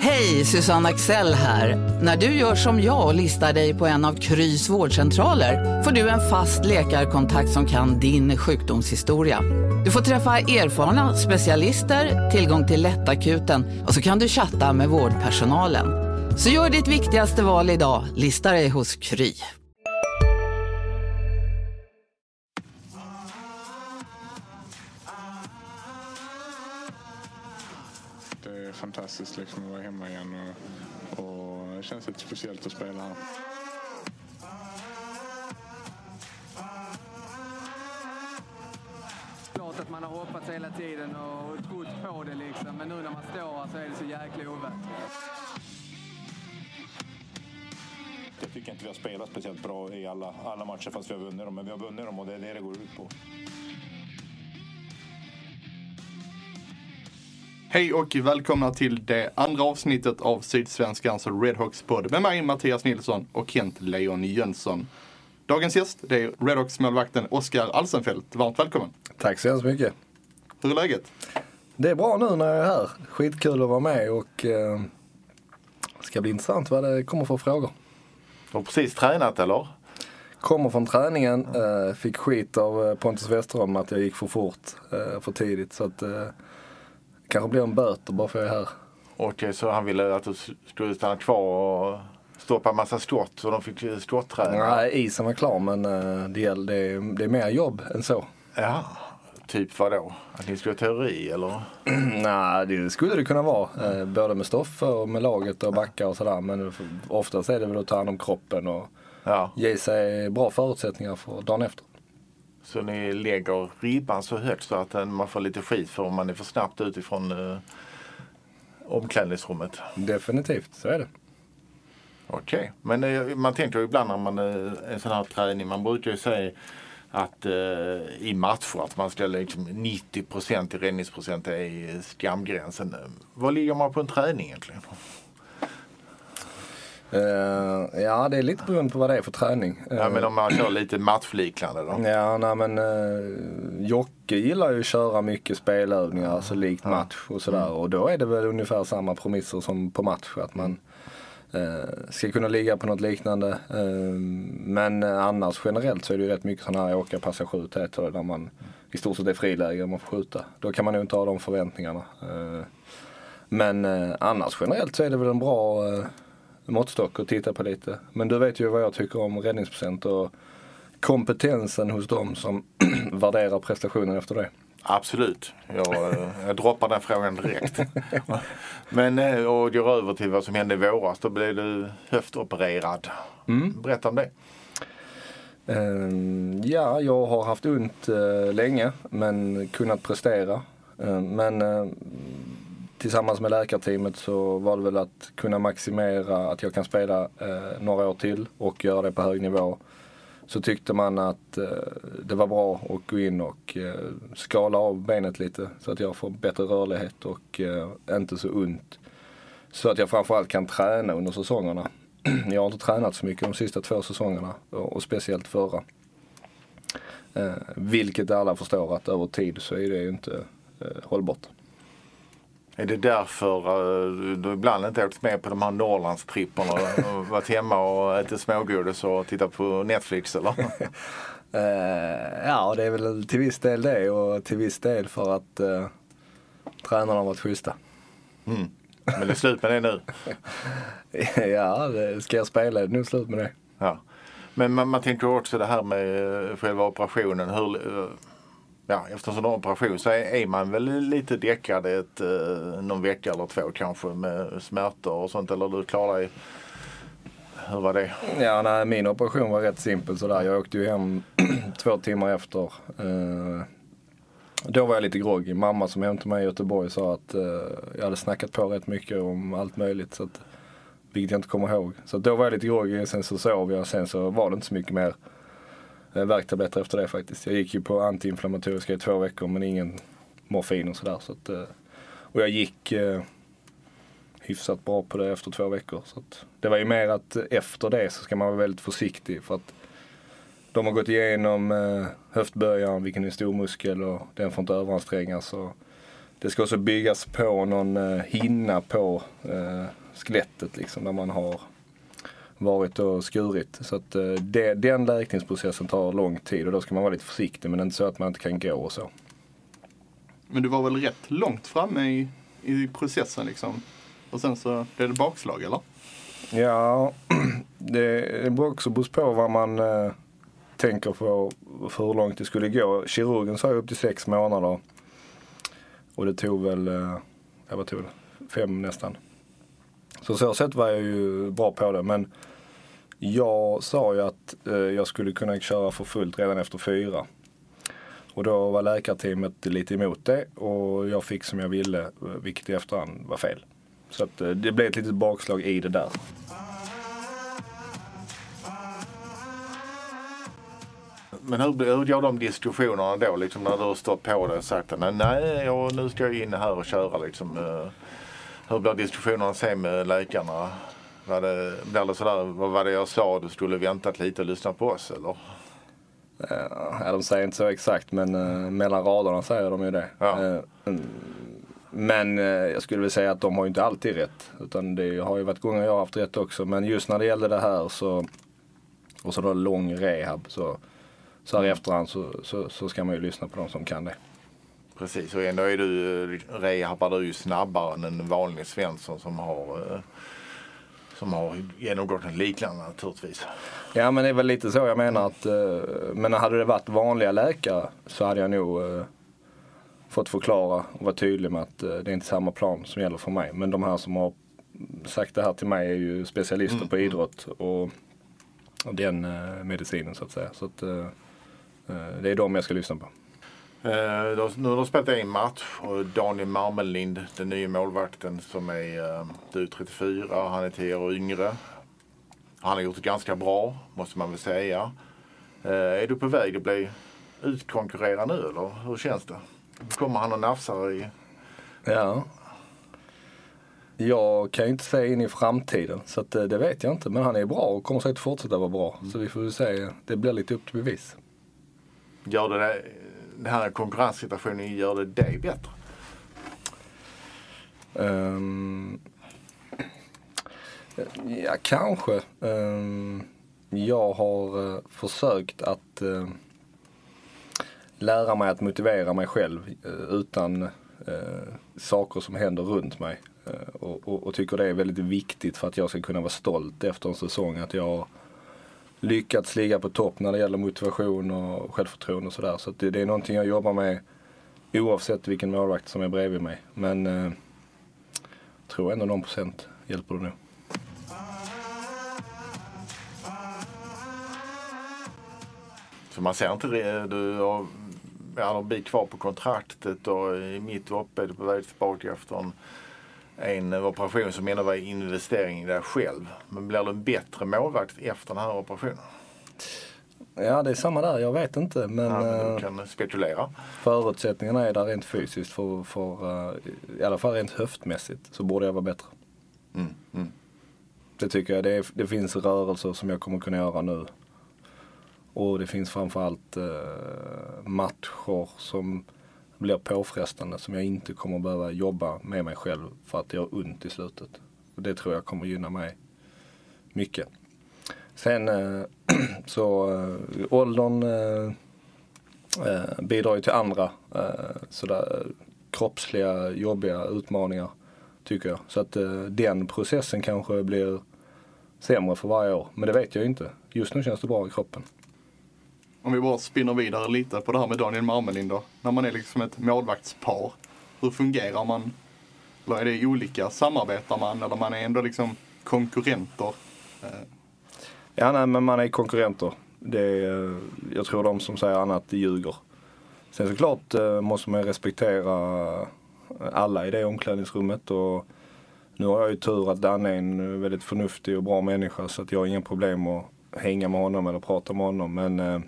Hej, Susanne Axel här. När du gör som jag och listar dig på en av Krys vårdcentraler får du en fast läkarkontakt som kan din sjukdomshistoria. Du får träffa erfarna specialister, tillgång till lättakuten och så kan du chatta med vårdpersonalen. Så gör ditt viktigaste val idag, lista dig hos Kry. Det är fantastiskt liksom att vara hemma igen och det känns lite speciellt att spela här. Klart att man har hoppats hela tiden och trott på det liksom, men nu när man står här så är det så jäkla ovärt. Jag tycker inte vi har spelat speciellt bra i alla matcher fast vi har vunnit dem, men vi har vunnit dem och det är det går ut på. Hej och välkomna till det andra avsnittet av Sydsvenskans Redhawks podd med mig Mattias Nilsson och Kent Leon Jönsson. Dagens gäst det är Redhawks-målvakten Oskar Alsenfelt. Varmt välkommen. Tack så hemskt mycket. Hur är läget? Det är bra nu när jag är här. Skitkul att vara med och det ska bli intressant vad det kommer för frågor. Du har precis tränat eller? Kommer från träningen, fick skit av Pontus Westerholm att jag gick för fort, för tidigt. Så att kanske blir en böter bara för att jag är här. Okej, så han ville att du skulle stanna kvar och stoppa en massa skott så de fick skottträna? Nej, isen var klar men det är mer jobb än så. Ja, typ vad då? Att ni skulle ha teori eller? Nej, det skulle det kunna vara. Både med Stoffe och med laget och backa och sådär. Men oftast är det väl att ta hand om kroppen och ge sig bra förutsättningar för dagen efter. Så ni lägger ribban så högt så att man får lite skit för om man är för snabbt utifrån omklädningsrummet? Definitivt, så är det. Okej, men man tänker ju ibland när man en sån här träning, man brukar ju säga att i matcher att man ska liksom 90% i räddningsprocent är i skamgränsen. Vad ligger man på en träning egentligen? Ja, det är lite beroende på vad det är för träning. Ja, men om man kör lite matchliknande då? Ja, nej men Jocke gillar ju att köra mycket spelövningar, alltså likt match och sådär. Och då är det väl ungefär samma premisser som på match, att man ska kunna ligga på något liknande. Men annars generellt så är det ju rätt mycket sådana här åka, passa, skjut heter det, där man i stort sett är friläge om man får skjuta. Då kan man ju inte ha de förväntningarna. Men annars generellt så är det väl en bra måttstock att titta på lite. Men du vet ju vad jag tycker om räddningsprocent och kompetensen hos dem som värderar prestationen efter det. Absolut. Jag droppar den frågan direkt. Men och går över till vad som hände i våras. Då blev du höftopererad. Berätta om det. Ja, jag har haft ont länge men kunnat prestera. Men tillsammans med läkarteamet så var det väl att kunna maximera att jag kan spela några år till och göra det på hög nivå. Så tyckte man att det var bra att gå in och skala av benet lite så att jag får bättre rörlighet och inte så ont. Så att jag framförallt kan träna under säsongerna. Jag har inte tränat så mycket de sista 2 säsongerna och speciellt förra. Vilket alla förstår att över tid så är det ju inte hållbart. Är det därför du ibland inte åkt med på de här Norrlandstripporna och varit hemma och ätit smågodis och tittat på Netflix eller? Ja, det är väl till viss del det och till viss del för att tränarna har varit schyssta. Men det är slut med det nu? Ja, ska jag spela är det nog slut med det. Ja. Men man tänker också det här med själva operationen. Efter en sån operation så är man väl lite däckad någon vecka eller 2 kanske med smärtor och sånt, eller du klarar dig. Hur var det? Ja, nej, min operation var rätt simpel sådär. Jag åkte ju hem 2 timmar efter. Då var jag lite groggy. Mamma som hämtade mig i Göteborg sa att jag hade snackat på rätt mycket om allt möjligt, så att, vilket jag inte kommer ihåg. Så då var jag lite groggy, sen så sov jag, sen så var det inte så mycket mer värktabletter efter det faktiskt. Jag gick ju på antiinflammatoriska i 2 veckor men ingen morfin och sådär. Så att, och jag gick hyfsat bra på det efter 2 veckor. Så att, det var ju mer att efter det så ska man vara väldigt försiktig för att de har gått igenom höftböjaren, vilken är en stor muskel och den får inte överansträngas. Och det ska också byggas på någon hinna på skelettet liksom, där man har varit och skurit. Så att den läkningsprocessen tar lång tid och då ska man vara lite försiktig, men det är inte så att man inte kan gå och så. Men du var väl rätt långt framme i processen liksom? Och sen så blev det bakslag, eller? Ja, det beror också på vad man tänker på för hur långt det skulle gå. Kirurgen sa upp till 6 månader. Och det tog väl, 5 nästan. Så sett var jag ju bra på det. Men jag sa ju att jag skulle kunna köra för fullt redan efter 4. Och då var läkarteamet lite emot det. Och jag fick som jag ville, vilket i efterhand var fel. Så att det blev ett litet bakslag i det där. Men hur gör de diskussionerna då, liksom, när du har stått på det och sagt att nu ska jag in här och köra liksom. Hur blir diskussionerna sen med läkarna? Blir det sådär, vad var det jag sa, du skulle väntat lite och lyssna på oss, eller? Ja, de säger inte så exakt, men mellan raderna säger de ju det. Ja. Men jag skulle väl säga att de har ju inte alltid rätt. Utan det har ju varit gånger jag har haft rätt också. Men just när det gäller det här så, och så då lång rehab, så här i efterhand så ska man ju lyssna på de som kan det. Precis, och ändå rehabbar du ju snabbare än en vanlig Svensson som har genomgått en liknande naturligtvis. Ja, men det är väl lite så jag menar att, men hade det varit vanliga läkare så hade jag nog fått förklara och vara tydlig med att det är inte samma plan som gäller för mig. Men de här som har sagt det här till mig är ju specialister på idrott och den medicinen så att säga. Så att det är de jag ska lyssna på. Nu har du spelat en match och Daniel Marmelind, den nya målvakten som är 34, han är 10 år yngre. Han har gjort det ganska bra, måste man väl säga. Är du på väg att bli utkonkurrerad nu, eller hur känns det? Kommer han och nafsar i? Ja. Jag kan ju inte säga in i framtiden, så att, det vet jag inte. Men han är bra och kommer säkert fortsätta vara bra. Så vi får säga, det blir lite upp till bevis. Gör det den här konkurrenssituationen, gör det dig bättre? Ja, kanske. Jag har försökt att lära mig att motivera mig själv utan saker som händer runt mig. Och tycker det är väldigt viktigt för att jag ska kunna vara stolt efter en säsong. Att jag har lyckats ligga på topp när det gäller motivation och självförtroende och sådär. Så att det är någonting jag jobbar med oavsett vilken målvakt som är bredvid mig. Men jag tror ändå någon procent hjälper det nu. Så man ser inte du har en bit kvar på kontraktet och i mitt uppe är du på väg tillbaka efter en operation som ändå var investering i dig själv. Men blir du en bättre målvakt efter den här operationen? Ja, det är samma där. Jag vet inte. Men du kan spekulera. Förutsättningarna är där rent fysiskt. För i alla fall rent höftmässigt så borde jag vara bättre. Det tycker jag. Det finns rörelser som jag kommer kunna göra nu. Och det finns framförallt matcher som blir påfrestande som jag inte kommer behöva jobba med mig själv för att det gör ont i slutet. Och det tror jag kommer gynna mig mycket. Sen så åldern bidrar ju till andra sådär kroppsliga, jobbiga utmaningar tycker jag. Så att den processen kanske blir sämre för varje år. Men det vet jag inte. Just nu känns det bra i kroppen. Om vi bara spinner vidare lite på det här med Daniel Marmelind då. När man är liksom ett målvaktspar, hur fungerar man? Eller är det olika? Samarbetar man eller man är ändå liksom konkurrenter? Ja, nej, men man är konkurrenter. Jag tror de som säger annat ljuger. Sen såklart måste man respektera alla i det omklädningsrummet. Och nu har jag ju tur att Dan är en väldigt förnuftig och bra människa så att jag har ingen problem att hänga med honom eller prata med honom. Men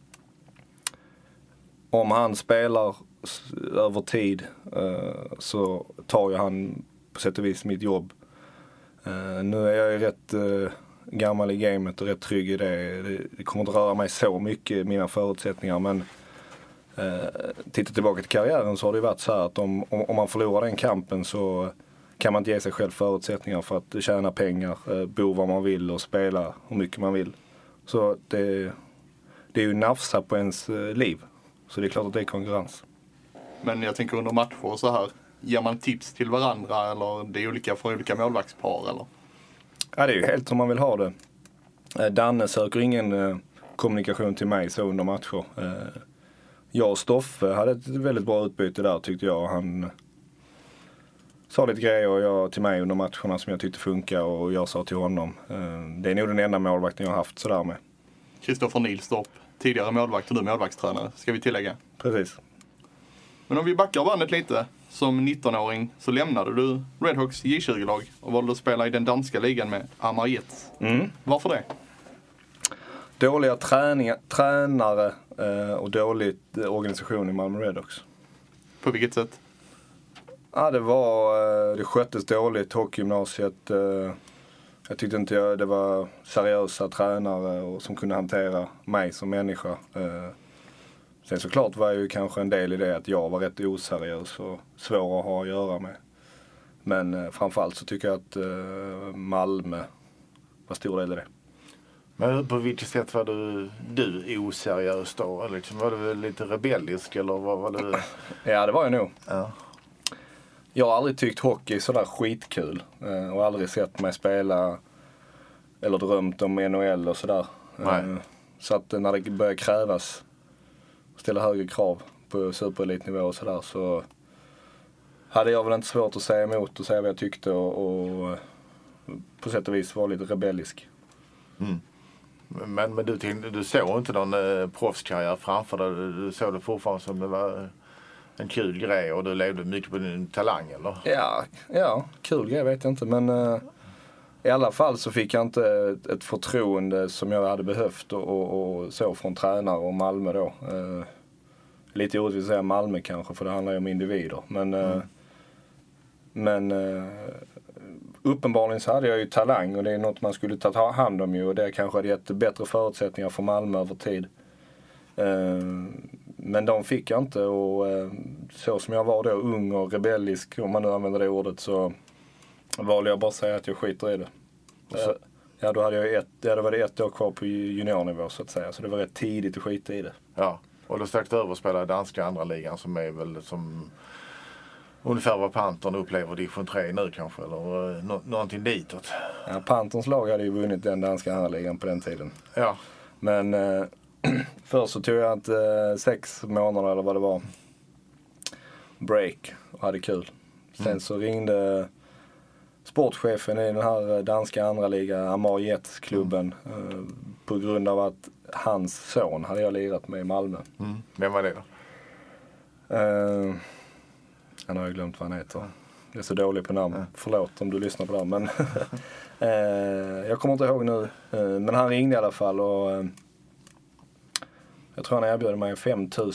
om han spelar över tid så tar ju han på sätt och vis mitt jobb. Nu är jag ju rätt gammal i gamet och rätt trygg i det. Det kommer inte röra mig så mycket, mina förutsättningar. Men Tittar tillbaka till karriären så har det varit så här att om man förlorar den kampen så kan man inte ge sig själv förutsättningar för att tjäna pengar, bo vad man vill och spela hur mycket man vill. Så det är ju nafsa på ens liv. Så det är klart att det är konkurrens. Men jag tänker under matcher och så här, ger man tips till varandra eller det är olika för olika målvaktspar eller? Ja, det är ju helt som man vill ha det. Danne söker ingen kommunikation till mig så under matcher. Jag och Stoffe hade ett väldigt bra utbyte där tyckte jag. Han sa lite grejer och jag till mig under matcherna som jag tyckte funkar och jag sa till honom. Det är nog den enda målvakten jag har haft sådär med. Kristoffer Nilstorp, tidigare målvakt och nu målvaktstränare, ska vi tillägga. Precis. Men om vi backar bandet lite, som 19-åring så lämnade du Redhawks J20-lag och valde att spela i den danska ligan med Amager Jets. Varför det? Dåliga tränare och dålig organisation i Malmö Redhawks. På vilket sätt? Ja, det sköttes dåligt, hockeygymnasiet. Jag tyckte inte det var seriösa tränare och som kunde hantera mig som människa. Sen såklart var ju kanske en del i det att jag var rätt oseriös och svår att ha att göra med. Men framförallt så tycker jag att Malmö var stor del i det. Men på vilket sätt var du oseriös då? Eller liksom, var du lite rebellisk eller vad var du? Ja, det var jag nog. Ja. Jag har aldrig tyckt hockey sådär skitkul. Och aldrig sett mig spela eller drömt om NHL och sådär. Så att när det börjar krävas, ställa högre krav på superelitnivå och sådär så hade jag väl inte svårt att säga emot och säga vad jag tyckte och på sätt och vis var lite rebellisk. Men du såg inte någon proffskarriär framför dig? Du såg det fortfarande som det var en kul grej och du levde mycket på din talang eller? Ja, kul grej vet jag inte men i alla fall så fick jag inte ett förtroende som jag hade behövt och så från tränare och Malmö då. Lite orättvist att säga Malmö kanske för det handlar ju om individer men uppenbarligen så hade jag ju talang och det är något man skulle ta hand om ju och det kanske hade gett bättre förutsättningar för Malmö över tid. Men de fick jag inte och så som jag var då ung och rebellisk om man nu använder det ordet så valde jag bara säga att jag skiter i det. Ja, då hade jag var det 1 år kvar på juniornivå så att säga så det var rätt tidigt att skita i det. Ja, och då stack du över och spelade danska andra ligan som är väl som ungefär vad Pantern upplever division 3 nu kanske eller någonting ditåt. Ja, Panterns lag hade ju vunnit den danska andra ligan på den tiden. Ja. Men först så tog jag 6 månader eller vad det var break och hade kul. Sen så ringde sportchefen i den här danska andra liga Amager Jets-klubben på grund av att hans son hade jag lirat med i Malmö. Vem var det då? Han har jag glömt vad han heter. Jag är så dålig på namn. Förlåt om du lyssnar på det. Men jag kommer inte ihåg nu. Men han ringde i alla fall och jag tror han erbjöd mig 5 000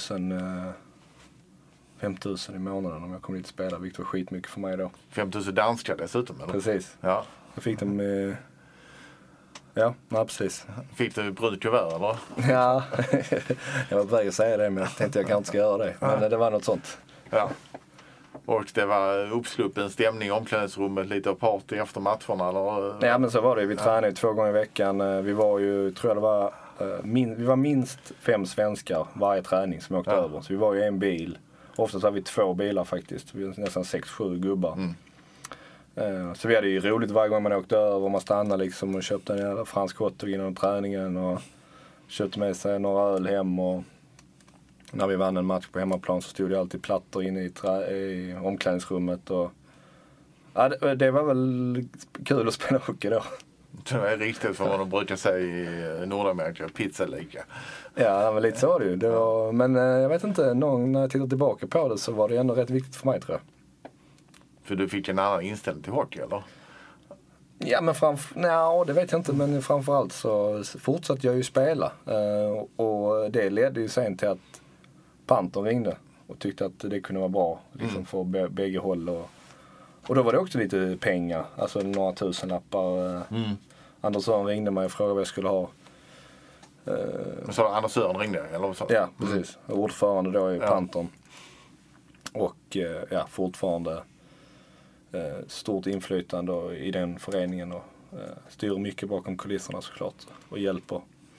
i månaden om jag kom dit och spela, vilket var skitmycket för mig då. 5 000 danska dessutom eller? Precis. Ja. Jag fick dem ja, precis. Fick du brunt kuvert eller? Ja, jag var på väg att säga det men jag tänkte jag kanske inte ska göra det. Men det var något sånt. Ja. Och det var uppsluppen stämning i omklädningsrummet, lite av party efter matcherna eller? Ja men så var det. Vi tränade ju 2 gånger i veckan. Vi var ju, tror jag det var, vi var minst 5 svenskar varje träning som åkte över. Så vi var ju en bil. Oftast var vi 2 bilar faktiskt. Vi var nästan 6-7 gubbar. Så vi hade ju roligt varje gång man åkte över. Man stannade liksom och köpte en jävla fransk hotdog innan träningen. Och köpte med sig några öl hem. Och när vi vann en match på hemmaplan så stod det alltid plattor inne i omklädningsrummet. Och ja, det var väl kul att spela hockey då. Det är riktigt för vad de brukar säga i Nordamerika, pizzalika. Ja, men lite så var det ju. Det var, men jag vet inte, när jag tittar tillbaka på det så var det ändå rätt viktigt för mig tror jag. För du fick en annan inställning till hockey eller? Ja, men det vet jag inte, men framförallt så fortsatte jag ju spela. Och det ledde ju sen till att Pantern ringde och tyckte att det kunde vara bra liksom, för bägge håll. Och då var det också lite pengar, alltså några tusenlappar. Andersson ringde mig och frågade vad jag skulle ha. Så Anders Sören ringde eller så? Ja, precis. Ordförande då i Panton. Och fortfarande stort inflytande i den föreningen och styr mycket bakom kulisserna såklart och hjälper.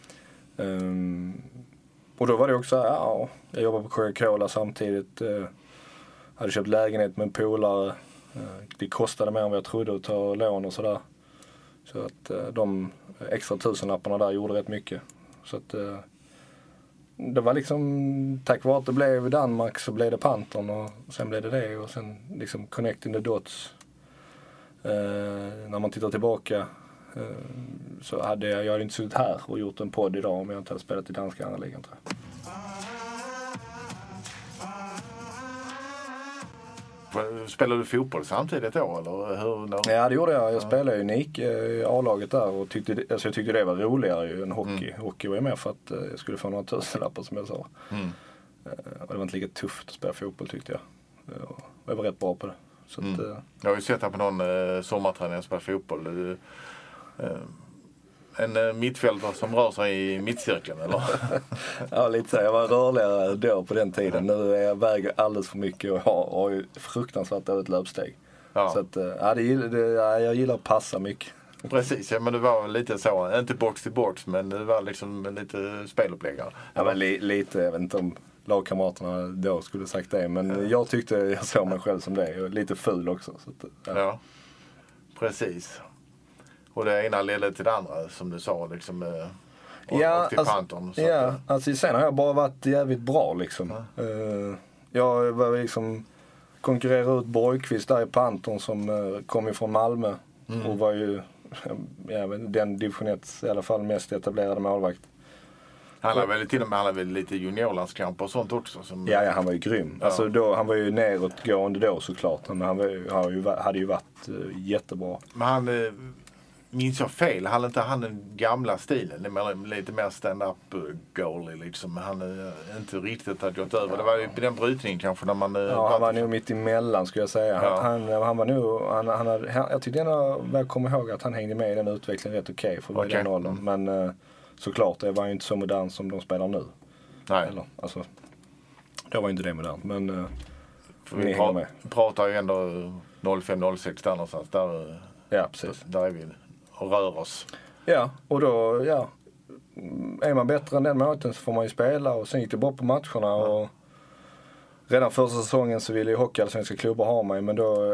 Och då var det också jag jobbade på Coca-Cola samtidigt. Hade köpt lägenhet med en polare. Det kostade mer än vad jag trodde att ta lån och sådär. Så att de extra tusenlapparna där gjorde rätt mycket. Så att det var liksom tack vare att det blev Danmark så blev det Panton och sen blev det och sen liksom connecting the dots. När man tittar tillbaka så hade jag inte suttit här och gjort en podd idag om jag inte hade spelat i danska andra ligan, tror jag. Spelade du fotboll samtidigt då? Eller hur? Ja, det gjorde jag. Jag spelade ju Nike i A-laget där och jag tyckte det var roligare ju än hockey. Hockey var ju mer för att jag skulle få några tusenlappar som jag sa. Och det var inte lika tufft att spela fotboll tyckte jag. Och jag var rätt bra på det. Så att, jag har ju sett här på någon sommarträning och spelat fotboll. En mittfältare som rör sig i mittcirkeln, eller? Ja, lite så. Jag var rörligare då på den tiden. Nu är jag väger alldeles för mycket och har ju fruktansvärt dåligt löpsteg. Ja. Så att, jag gillar att passa mycket. Precis, ja, men det var lite så, inte box till box, men det var liksom lite speluppläggare. Ja, men lite, jag vet inte om lagkamraterna då skulle sagt det, men jag tyckte jag såg mig själv som det. Lite ful också. Så att, ja, precis. Och det ena ledde till det andra, som du sa, liksom, och till Panton. Alltså sen har jag bara varit jävligt bra, liksom. Jag var liksom konkurrerade ut Borgqvist där i Panton som kom ifrån Malmö och var ju den division 1 i alla fall mest etablerade målvakt. Han hade väl lite juniorlandskamper och sånt också. Som ja, han var ju grym. Ja. Alltså då, han var ju nedåtgående då såklart, men han hade ju varit jättebra. Men han minns jag fel, hade inte han den gamla stilen? Det är lite mer stand-up goalie liksom. Han inte riktigt hade gått över. Det var ju den brytningen kanske när man... han var nog mitt emellan skulle jag säga. Ja. Han var nog... jag tyckte ändå, jag kommer ihåg att han hängde med i den utvecklingen rätt okej för att vara i den åldern. Men såklart, det var ju inte så modern som de spelar nu. Nej. Eller, alltså, det var inte det modernt, men... vi pratar ju ändå 05-06 där någonstans. Där, ja, precis. Där är vi och rör oss. Ja, och då, är man bättre än den måten så får man ju spela och sen gick det bra på matcherna och redan första säsongen så ville ju hockeyallsvenska klubbar ha mig, men då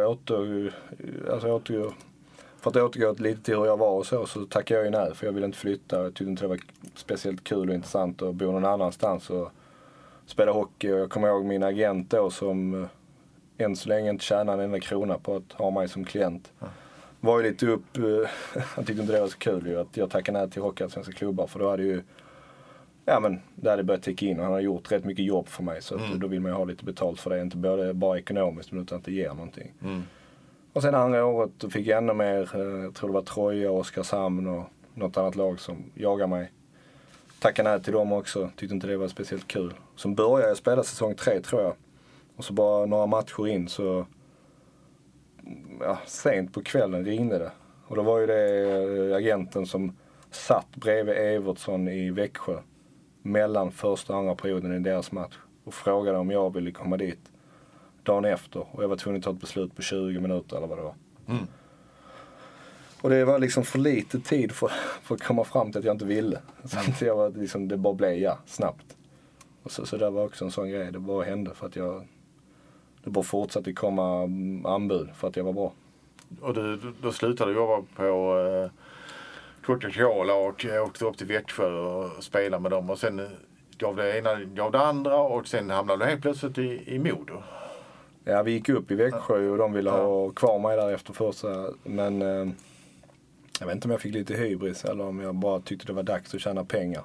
för att återgå lite till hur jag var och så tackade jag ju nej, för jag ville inte flytta. Jag tyckte inte det var speciellt kul och intressant att bo någon annanstans och spela hockey. Och jag kommer ihåg min agent då som än så länge inte tjänade en enda krona på att ha mig som klient. Var ju lite upp, han tyckte inte det var så kul ju, att jag tackade nej till hockeyallsvenska klubbar, för då hade ju det hade börjat ticka in och han har gjort rätt mycket jobb för mig, så att då vill man ju ha lite betalt för det, inte bara ekonomiskt men utan att det ger någonting. Och sen andra året då fick jag ännu mer, jag tror det var Troja, Oskarshamn och något annat lag som jagade mig. Tackade nej till dem också, tyckte inte det var speciellt kul. Så började jag spela säsong 3 tror jag, och så bara några matcher in så sent på kvällen ringde det. Och då var ju det agenten som satt bredvid Evertsson i Växjö mellan första och andra perioden i deras match och frågade om jag ville komma dit dagen efter. Och jag var tvungen att ta ett beslut på 20 minuter eller vad det var. Och det var liksom för lite tid för att komma fram till att jag inte ville. Så att jag var liksom, det bara blev snabbt. Och så det var också en sån grej. Det bara hände för att det bara fortsatte komma anbud för att jag var bra. Och då slutade du jobba på Coca-Cola och åkte upp till Växjö och spelade med dem. Och sen gav det andra och sen hamnade du helt plötsligt i Modo. Ja, vi gick upp i Växjö och de ville ha kvar mig där efter första. Men jag vet inte om jag fick lite hybris eller om jag bara tyckte det var dags att tjäna pengar.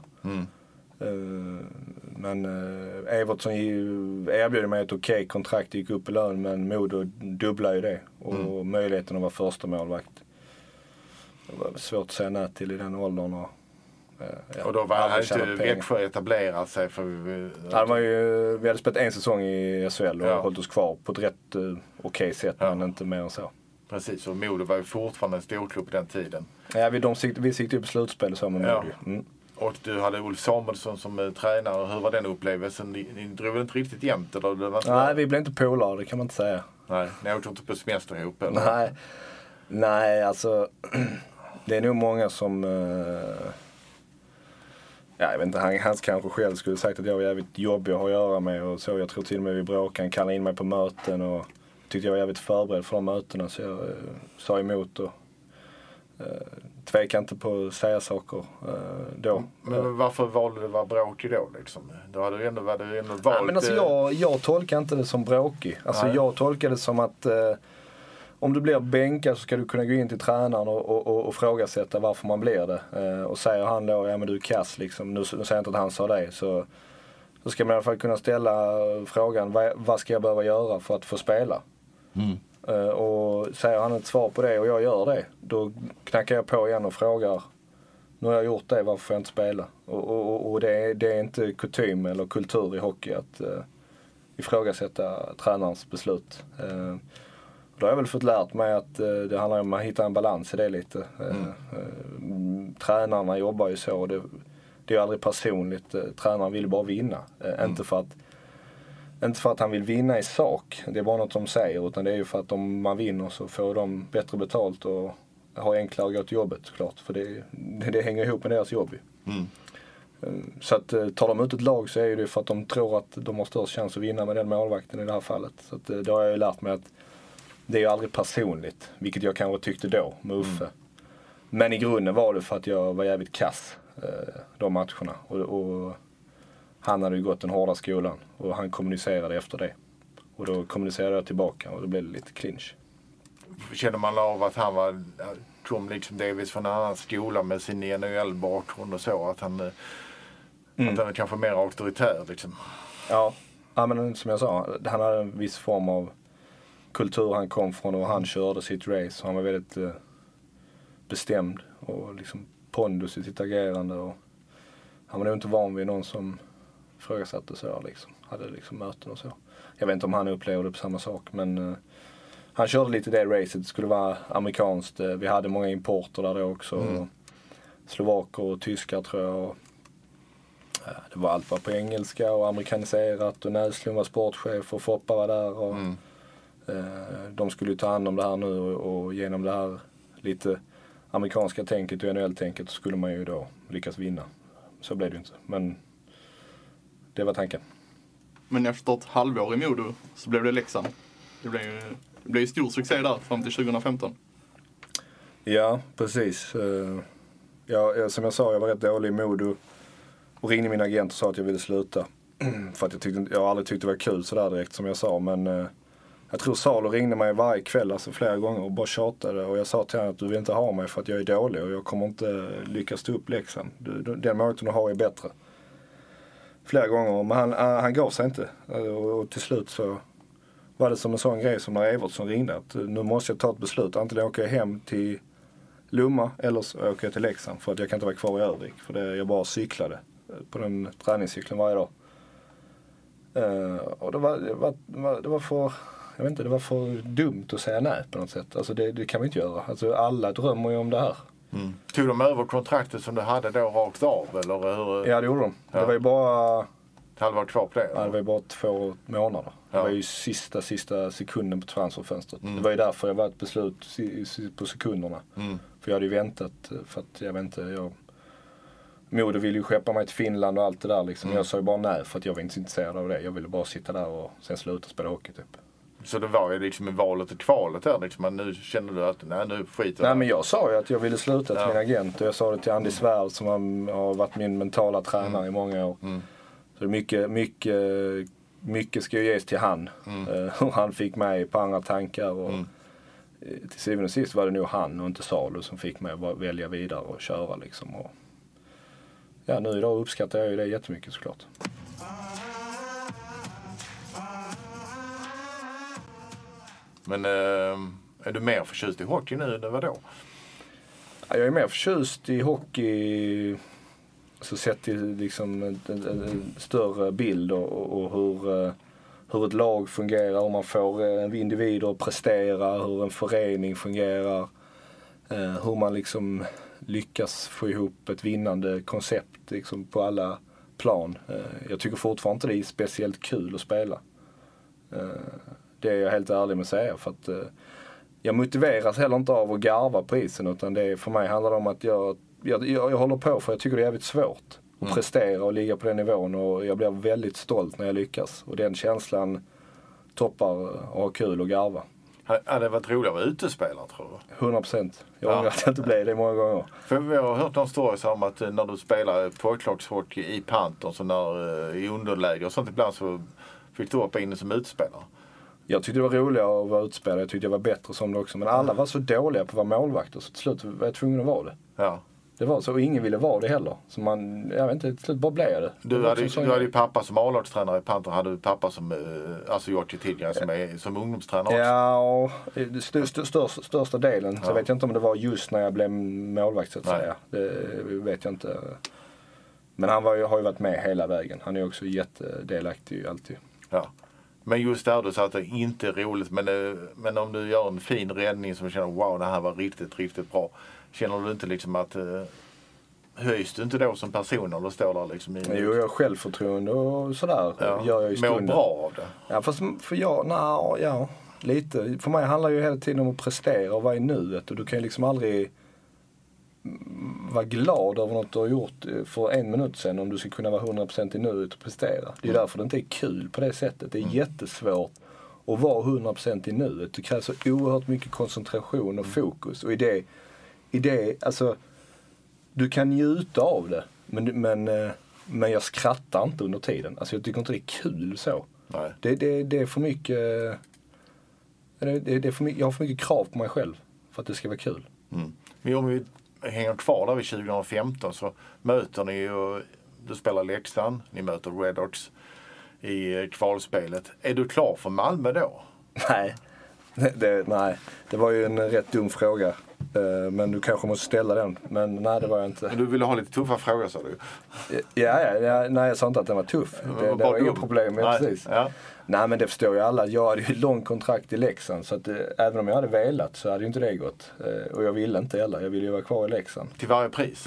Men Evertsson erbjöd mig ett okej kontrakt, gick upp i lön, men Modo dubblade ju det. Och möjligheten att vara första målvakt. Det var svårt att säga nej till i den åldern. Och då hade inte Växjö etablerat sig för vi hade spelat en säsong i SHL och hållit oss kvar på ett rätt okej sätt, men inte mer än så. Precis, och Modo var ju fortfarande en storklubb på den tiden. Ja, vi siktade ju på slutspel så med Modo. Och du hade Ulf Samuelsson som tränare. Hur var den upplevelsen? Ni drog väl inte riktigt jämnt? Eller? Det var inte Nej, vi blev inte polare, det kan man inte säga. Nej, ni åkte inte på semester ihop? Eller? Nej, alltså det är nog många som jag vet inte, han kanske själv skulle sagt att jag var jävligt jobbig att ha att göra med och så. Jag tror till och med vi bråkade, han kallade in mig på möten och tyckte jag var jävligt förberedd för de mötena, så jag sa emot och tvekade inte på att säga saker då. Men varför valde du att vara bråkig då liksom? Då hade du ändå valt... Nej, men alltså jag tolkar inte det som bråkig. Alltså jag tolkar det som att om du blir bänkad så ska du kunna gå in till tränaren och frågasätta varför man blir det. Och säger han då, ja men du är kass liksom, nu säger jag inte att han sa det, så ska man i alla fall kunna ställa frågan, vad ska jag behöva göra för att få spela? Och säger han ett svar på det och jag gör det, då knackar jag på igen och frågar, nu har jag gjort det, varför får jag inte spela? Och det är inte kutym eller kultur i hockey att ifrågasätta tränarens beslut. Då har jag väl fått lärt mig att det handlar om att hitta en balans i det lite. Tränarna jobbar ju så. Det är ju aldrig personligt. Tränaren vill bara vinna. Inte för att han vill vinna i sak. Det är bara något de säger. Utan det är ju för att om man vinner så får de bättre betalt och har enklare att gå till jobbet såklart. För det hänger ihop med deras jobb ju. Så att tar de ut ett lag så är det för att de tror att de har störst chans att vinna med den målvakten i det här fallet. Så att då har jag ju lärt mig att det är ju aldrig personligt, vilket jag kanske tyckte då med Uffe. Men i grunden var det för att jag var jävligt kass de matcherna. Och han hade ju gått den hårda skolan och han kommunicerade efter det. Och då kommunicerade jag tillbaka och då blev det lite clinch. Känner man av att han kom liksom delvis från en annan skola med sin NHL-bakgrund och så, att han är kanske mer auktoritär liksom? Ja, men som jag sa, han hade en viss form av kultur han kom från och han körde sitt race. Han var väldigt bestämd och liksom pondus i sitt agerande. Och han var nog inte van vid någon som ifrågasatte så liksom. Hade liksom möten och så. Jag vet inte om han upplevde det på samma sak, men han körde lite det racet. Det skulle vara amerikanskt. Vi hade många importer där då också. Slovaker och tyskar tror jag. Och, det var allt var på engelska och amerikaniserat och Näslund var sportchef och Foppa var där. Och, de skulle ju ta hand om det här nu och genom det här lite amerikanska tänket och NHL-tänket så skulle man ju då lyckas vinna. Så blev det ju inte, men det var tanken. Men efter ett halvår i Modo så blev det Leksand. Det blev ju stor succé där fram till 2015. Ja, precis. Som jag sa, jag var rätt dålig i Modo och ringde min agent och sa att jag ville sluta. För att jag har aldrig tyckt det var kul sådär direkt som jag sa, men jag tror Salo ringde mig varje kväll, alltså flera gånger, och bara tjatade. Och jag sa till honom att du vill inte ha mig för att jag är dålig och jag kommer inte lyckas stå upp Leksand. Den möjligheten du har är bättre. Flera gånger, men han gav sig inte. Och till slut så var det som en sån grej som när Evertsson ringde. Att nu måste jag ta ett beslut. Antingen åker jag hem till Lomma eller så åker jag till Leksand. För att jag kan inte vara kvar i Örvik. För jag bara cyklade på den träningscykeln varje dag. Och det var för... Jag vet inte, det var för dumt att säga nej på något sätt. Alltså det kan vi inte göra. Alltså alla drömmer ju om det här. Tog de över kontraktet som du hade då rakt av? Eller hur? Ja, det gjorde de. Ja. Det var ju bara... Ett halvår kvar på det? Ja, det var ju bara 2 månader. Ja. Det var ju sista sekunden på transferfönstret. Det var ju därför jag var ett beslut på sekunderna. För jag hade ju väntat, för att jag vet inte, Modo ville ju skeppa mig till Finland och allt det där liksom. Jag sa ju bara nej för att jag var inte intresserad av det. Jag ville bara sitta där och sen sluta spela hockey typ. Så det var ju liksom i valet och kvalet där liksom, nu känner du att nej, nu skiter jag. Nej, men jag sa ju att jag ville sluta till min agent och jag sa det till Andy Svärd som har varit min mentala tränare i många år. Så mycket ska ju ges till han. Och han fick mig på andra tankar och till syvende och sist var det nog han och inte Salo som fick mig att välja vidare och köra liksom. Och ja, nu idag uppskattar jag ju det jättemycket såklart. Men är du mer förtjust i hockey nu än vad då? Jag är mer förtjust i hockey så sett till liksom en större bild och hur ett lag fungerar, om man får en individ att prestera, hur en förening fungerar. hur man liksom lyckas få ihop ett vinnande koncept liksom på alla plan. Jag tycker fortfarande inte det är speciellt kul att spela. Det är jag helt ärlig med att säga, för att jag motiveras heller inte av att garva på isen, utan för mig handlar det om att jag håller på för jag tycker det är jävligt svårt att prestera och ligga på den nivån, och jag blir väldigt stolt när jag lyckas, och den känslan toppar att ha kul och garva. Hade det varit roligt att vara utespelare, tror du? 100%. Jag ångrar att jag inte blev det många gånger. För vi har hört någon story om att när du spelar pojklagshockey i Panthern, så när i underläge och sånt, ibland så fick du hoppa in som utespelare. Jag tyckte det var roligare att vara utspelare. Jag tyckte jag var bättre som det också. Men alla var så dåliga på att vara målvakter, så till slut var jag tvungen att vara det. Ja. Det var så, och ingen ville vara det heller. Så jag vet inte, till slut bara blev jag det. Du hade ju pappa som A-lagstränare i Panthern. Hade du pappa som, alltså Jocke tidigare, som ungdomstränare också? Ja, största delen. Så jag vet inte om det var just när jag blev målvakt, så att säga. Det vet jag inte. Men han har ju varit med hela vägen. Han är också jättedelaktig alltid. Ja. Men just där du sa att det inte är roligt, men om du gör en fin räddning som känner wow, det här var riktigt, riktigt bra. Känner du inte liksom att höjs du inte då som person när du står där liksom? Jo, jag har självförtroende och sådär. Ja. Gör jag i stunden. Mår bra av det? Ja, fast för jag, lite. För mig handlar ju hela tiden om att prestera och vara i nuet, och du kan ju liksom aldrig vara glad över något du har gjort för 1 minut sedan om du ska kunna vara 100% i nuet och prestera. Det är därför det inte är kul på det sättet. Det är jättesvårt att vara 100% i nuet. Det krävs så oerhört mycket koncentration och fokus. Och i det, alltså, du kan njuta av det, men jag skrattar inte under tiden. Alltså jag tycker inte det är kul så. Nej. Det är för mycket, jag har för mycket krav på mig själv för att det ska vara kul. Men om vi hänger kvar där vid 2015 så möter ni ju, du spelar Leksand, ni möter Redhawks i kvalspelet. Är du klar för Malmö då? Nej, det var ju en rätt dum fråga. Men du kanske måste ställa den. Men nej, det var jag inte. Men du ville ha lite tuffa frågor, sa du? Ja, nej, jag sa inte att den var tuff. Det var inget problem med, precis. Ja. Nej, men det förstår ju alla. Jag hade ju lång kontrakt i Leksand, så att även om jag hade velat så hade ju inte det gått. Och jag ville inte heller. Jag ville ju vara kvar i Leksand. Till varje pris?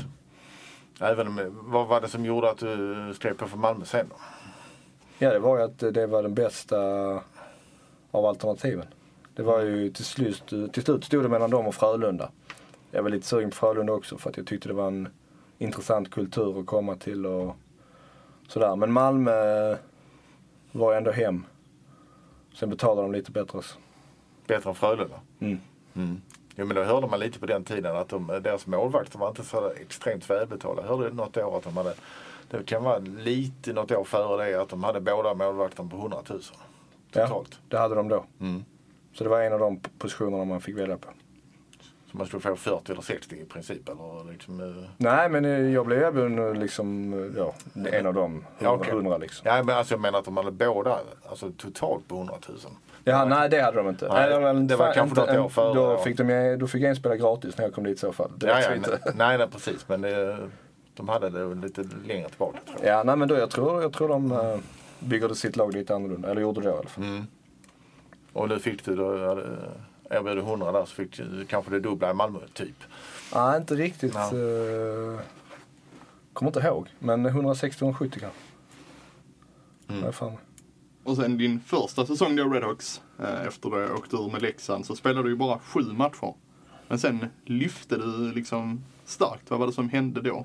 Vad var det som gjorde att du skrev på för Malmö sen då? Ja, det var ju att det var den bästa av alternativen. Det var ju till slut stod det mellan dem och Frölunda. Jag var lite sugen på Frölunda också, för att jag tyckte det var en intressant kultur att komma till och sådär. Men Malmö var ändå hem. Sen betalade de lite bättre. Bättre än Frölunda? Mm. Jo, men då hörde man lite på den tiden att deras målvakter var inte så extremt välbetalda. Jag hörde något år att de hade, det kan vara lite något år före det, att de hade båda målvakterna på 100 000 totalt. Ja, det hade de då. Så det var en av de positionerna man fick välja på. Så man skulle få 40 eller 60 i princip? Eller liksom, Nej, men jag blev även liksom, en av dem. 100 liksom. Ja, men alltså jag menar att de hade båda, alltså totalt på 100 000. Ja, nej, det hade de inte. Nej, det var kanske något år före. Då fick jag en spela gratis när jag kom dit i så fall. Nej, precis. Men de hade det lite längre tillbaka, tror jag. Ja, nej, men då, jag tror de byggde sitt lag lite annorlunda. Eller gjorde det i alla fall. Och nu fick du då, erbjöd 100 där, så fick du kanske det dubbla i Malmö, typ. Nej, inte riktigt. Ja. Kommer inte ihåg. Men 160-170 kanske. Och sen din första säsong då Redhawks, efter du åkte ur med Leksand, så spelade du ju bara 7 matcher. Men sen lyfte du liksom starkt. Vad var det som hände då?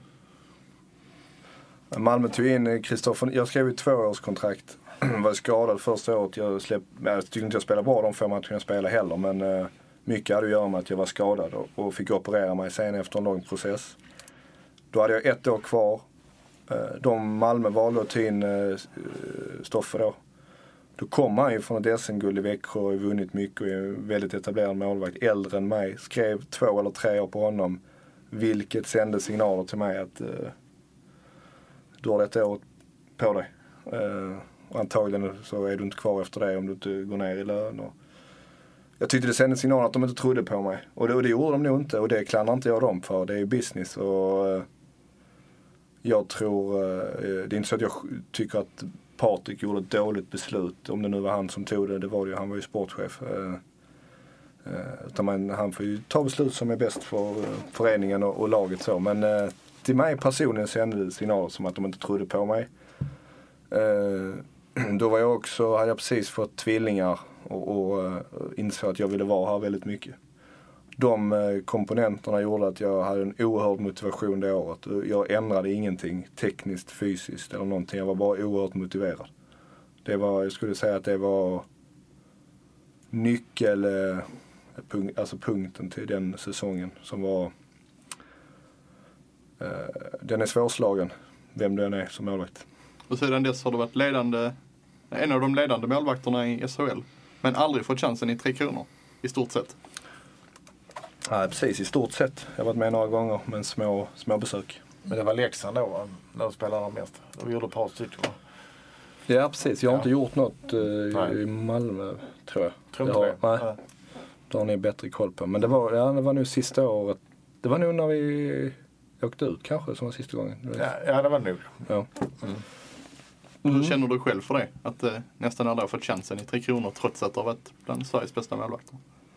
Malmö tog in Kristoffer. Jag skrev ju 2-årskontrakt. Var skadad första året. Jag tyckte inte jag spelade bra de 5 matcherna jag spelade heller. Men mycket hade att göra med att jag var skadad och fick operera mig sen efter en lång process. Då hade jag 1 år kvar. Malmö valde att ta in Stoffer då. Då kom han ju från ett SM-guld i Växjö och vunnit mycket och är en väldigt etablerad målvakt. Äldre än mig. Skrev 2 eller 3 år på honom. Vilket sände signaler till mig att du har 1 år på dig. Och antagligen så är du inte kvar efter det om du inte går ner i lön. Och jag tyckte det sände signaler att de inte trodde på mig. Och det gjorde de nog inte. Och det klandrar inte jag dem för. Det är ju business. Och jag tror, det är inte så att jag tycker att Patrik gjorde ett dåligt beslut. Om det nu var han som tog det. Det var det ju. Han var ju sportchef. Utan han får ju ta beslut som är bäst för föreningen och laget så. Men till mig personligen sände det signaler som att de inte trodde på mig. Då hade jag precis fått tvillingar och insåg att jag ville vara här väldigt mycket. De komponenterna gjorde att jag hade en oerhörd motivation det året. Jag ändrade ingenting tekniskt, fysiskt eller någonting. Jag var bara oerhört motiverad. Jag skulle säga att det var punkten till den säsongen som var den är svårslagen, vem den är som målvakt. Och sedan dess har du varit en av de ledande målvakterna i SHL, men aldrig fått chansen i 3 Kronor i stort sett. Ja, precis, i stort sett. Jag har varit med några gånger, men små besök. Men det var Leksand då, när du spelade mest. De gjorde ett par stycken. Ja, precis. Jag har inte gjort något i Malmö, tror jag. Tror inte det? Nej. Då har ni bättre koll på. Men det var nu sista året. Det var nog när vi åkte ut kanske som var sista gången. Ja, det var nog. Ja. Hur känner du själv för det? Att nästan aldrig har fått chansen i 3 Kronor trots att du har varit bland Sveriges bästa målvakter?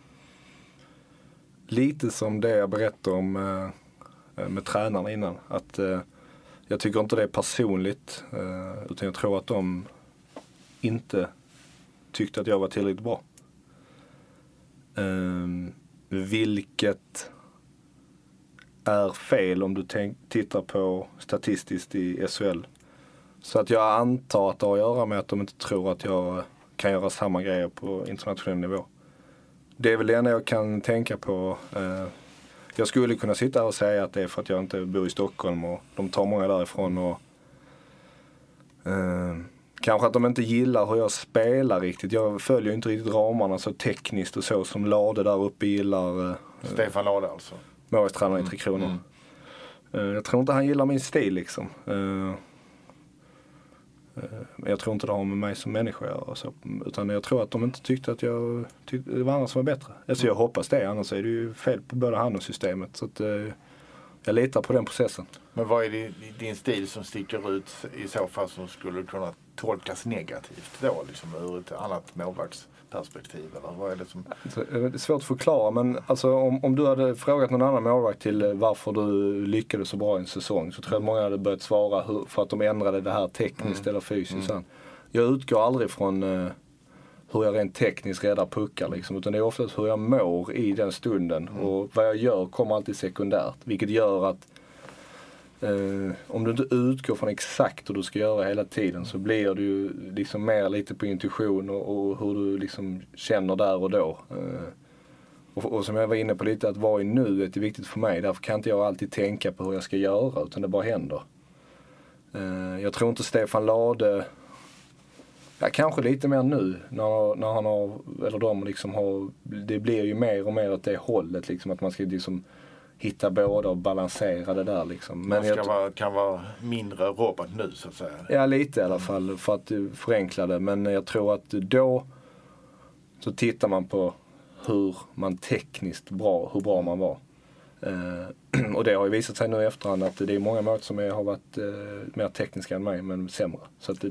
Lite som det jag berättade om med tränarna innan. Att jag tycker inte det är personligt. Utan jag tror att de inte tyckte att jag var tillräckligt bra. Vilket är fel om du tittar på statistiskt i SHL. Så att jag antar att det har att göra med att de inte tror att jag kan göra samma grejer på internationell nivå. Det är väl det enda jag kan tänka på. Jag skulle kunna sitta här och säga att det är för att jag inte bor i Stockholm och de tar många därifrån. Och kanske att de inte gillar hur jag spelar riktigt. Jag följer inte riktigt ramarna så tekniskt och så som Lade där uppe gillar. Stefan Lade alltså. Målvaktstränare i 3 Kronor. Jag tror inte han gillar min stil liksom. Jag tror inte det har med mig som människa och så, utan jag tror att de inte tyckte att det var andra som var bättre. Alltså jag hoppas det, annars är det ju fel på både han och systemet. Så att, jag litar på den processen. Men vad är det din stil som sticker ut i så fall som skulle kunna tolkas negativt då, liksom ur ett annat målvaktsperspektiv? Eller vad är det som... Det är svårt att förklara, men alltså, om du hade frågat någon annan målvakt till varför du lyckades så bra i en säsong, så tror jag att många hade börjat svara för att de ändrade det här tekniskt eller fysiskt. Jag utgår aldrig från hur jag rent tekniskt räddar puckar liksom, utan det är oftast hur jag mår i den stunden. Och vad jag gör kommer alltid sekundärt, vilket gör att om du inte utgår från exakt hur du ska göra hela tiden, så blir du ju liksom mer lite på intuition och hur du liksom känner där och då. Och som jag var inne på lite, att vara i nuet är viktigt för mig. Därför kan inte jag alltid tänka på hur jag ska göra, utan det bara händer. Jag tror inte Stefan Lade, kanske lite mer nu när han har, eller de liksom har, det blir ju mer och mer åt det hållet liksom, att man ska liksom hitta båda och balansera det där liksom. Men kan vara mindre robot nu så att säga. Ja, lite i alla fall för att förenkla det. Men jag tror att då så tittar man på hur man tekniskt hur bra man var. Och det har ju visat sig nu i efterhand att det är många mål som har varit mer tekniska än mig, men sämre. Så att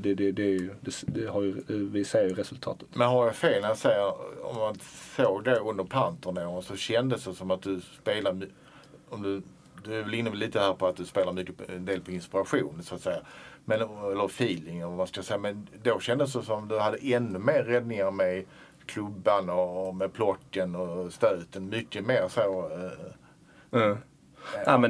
vi ser ju resultatet. Men har jag fel när jag säger, om man såg det under Panternåren, så kändes det som att du spelar, du är väl inne lite här på att du spelar mycket, en del på inspiration så att säga, men, eller feeling eller vad man ska säga, men då kändes det som att du hade ännu mer räddningar med klubban och med plocken och stöten, mycket mer så. Ja, men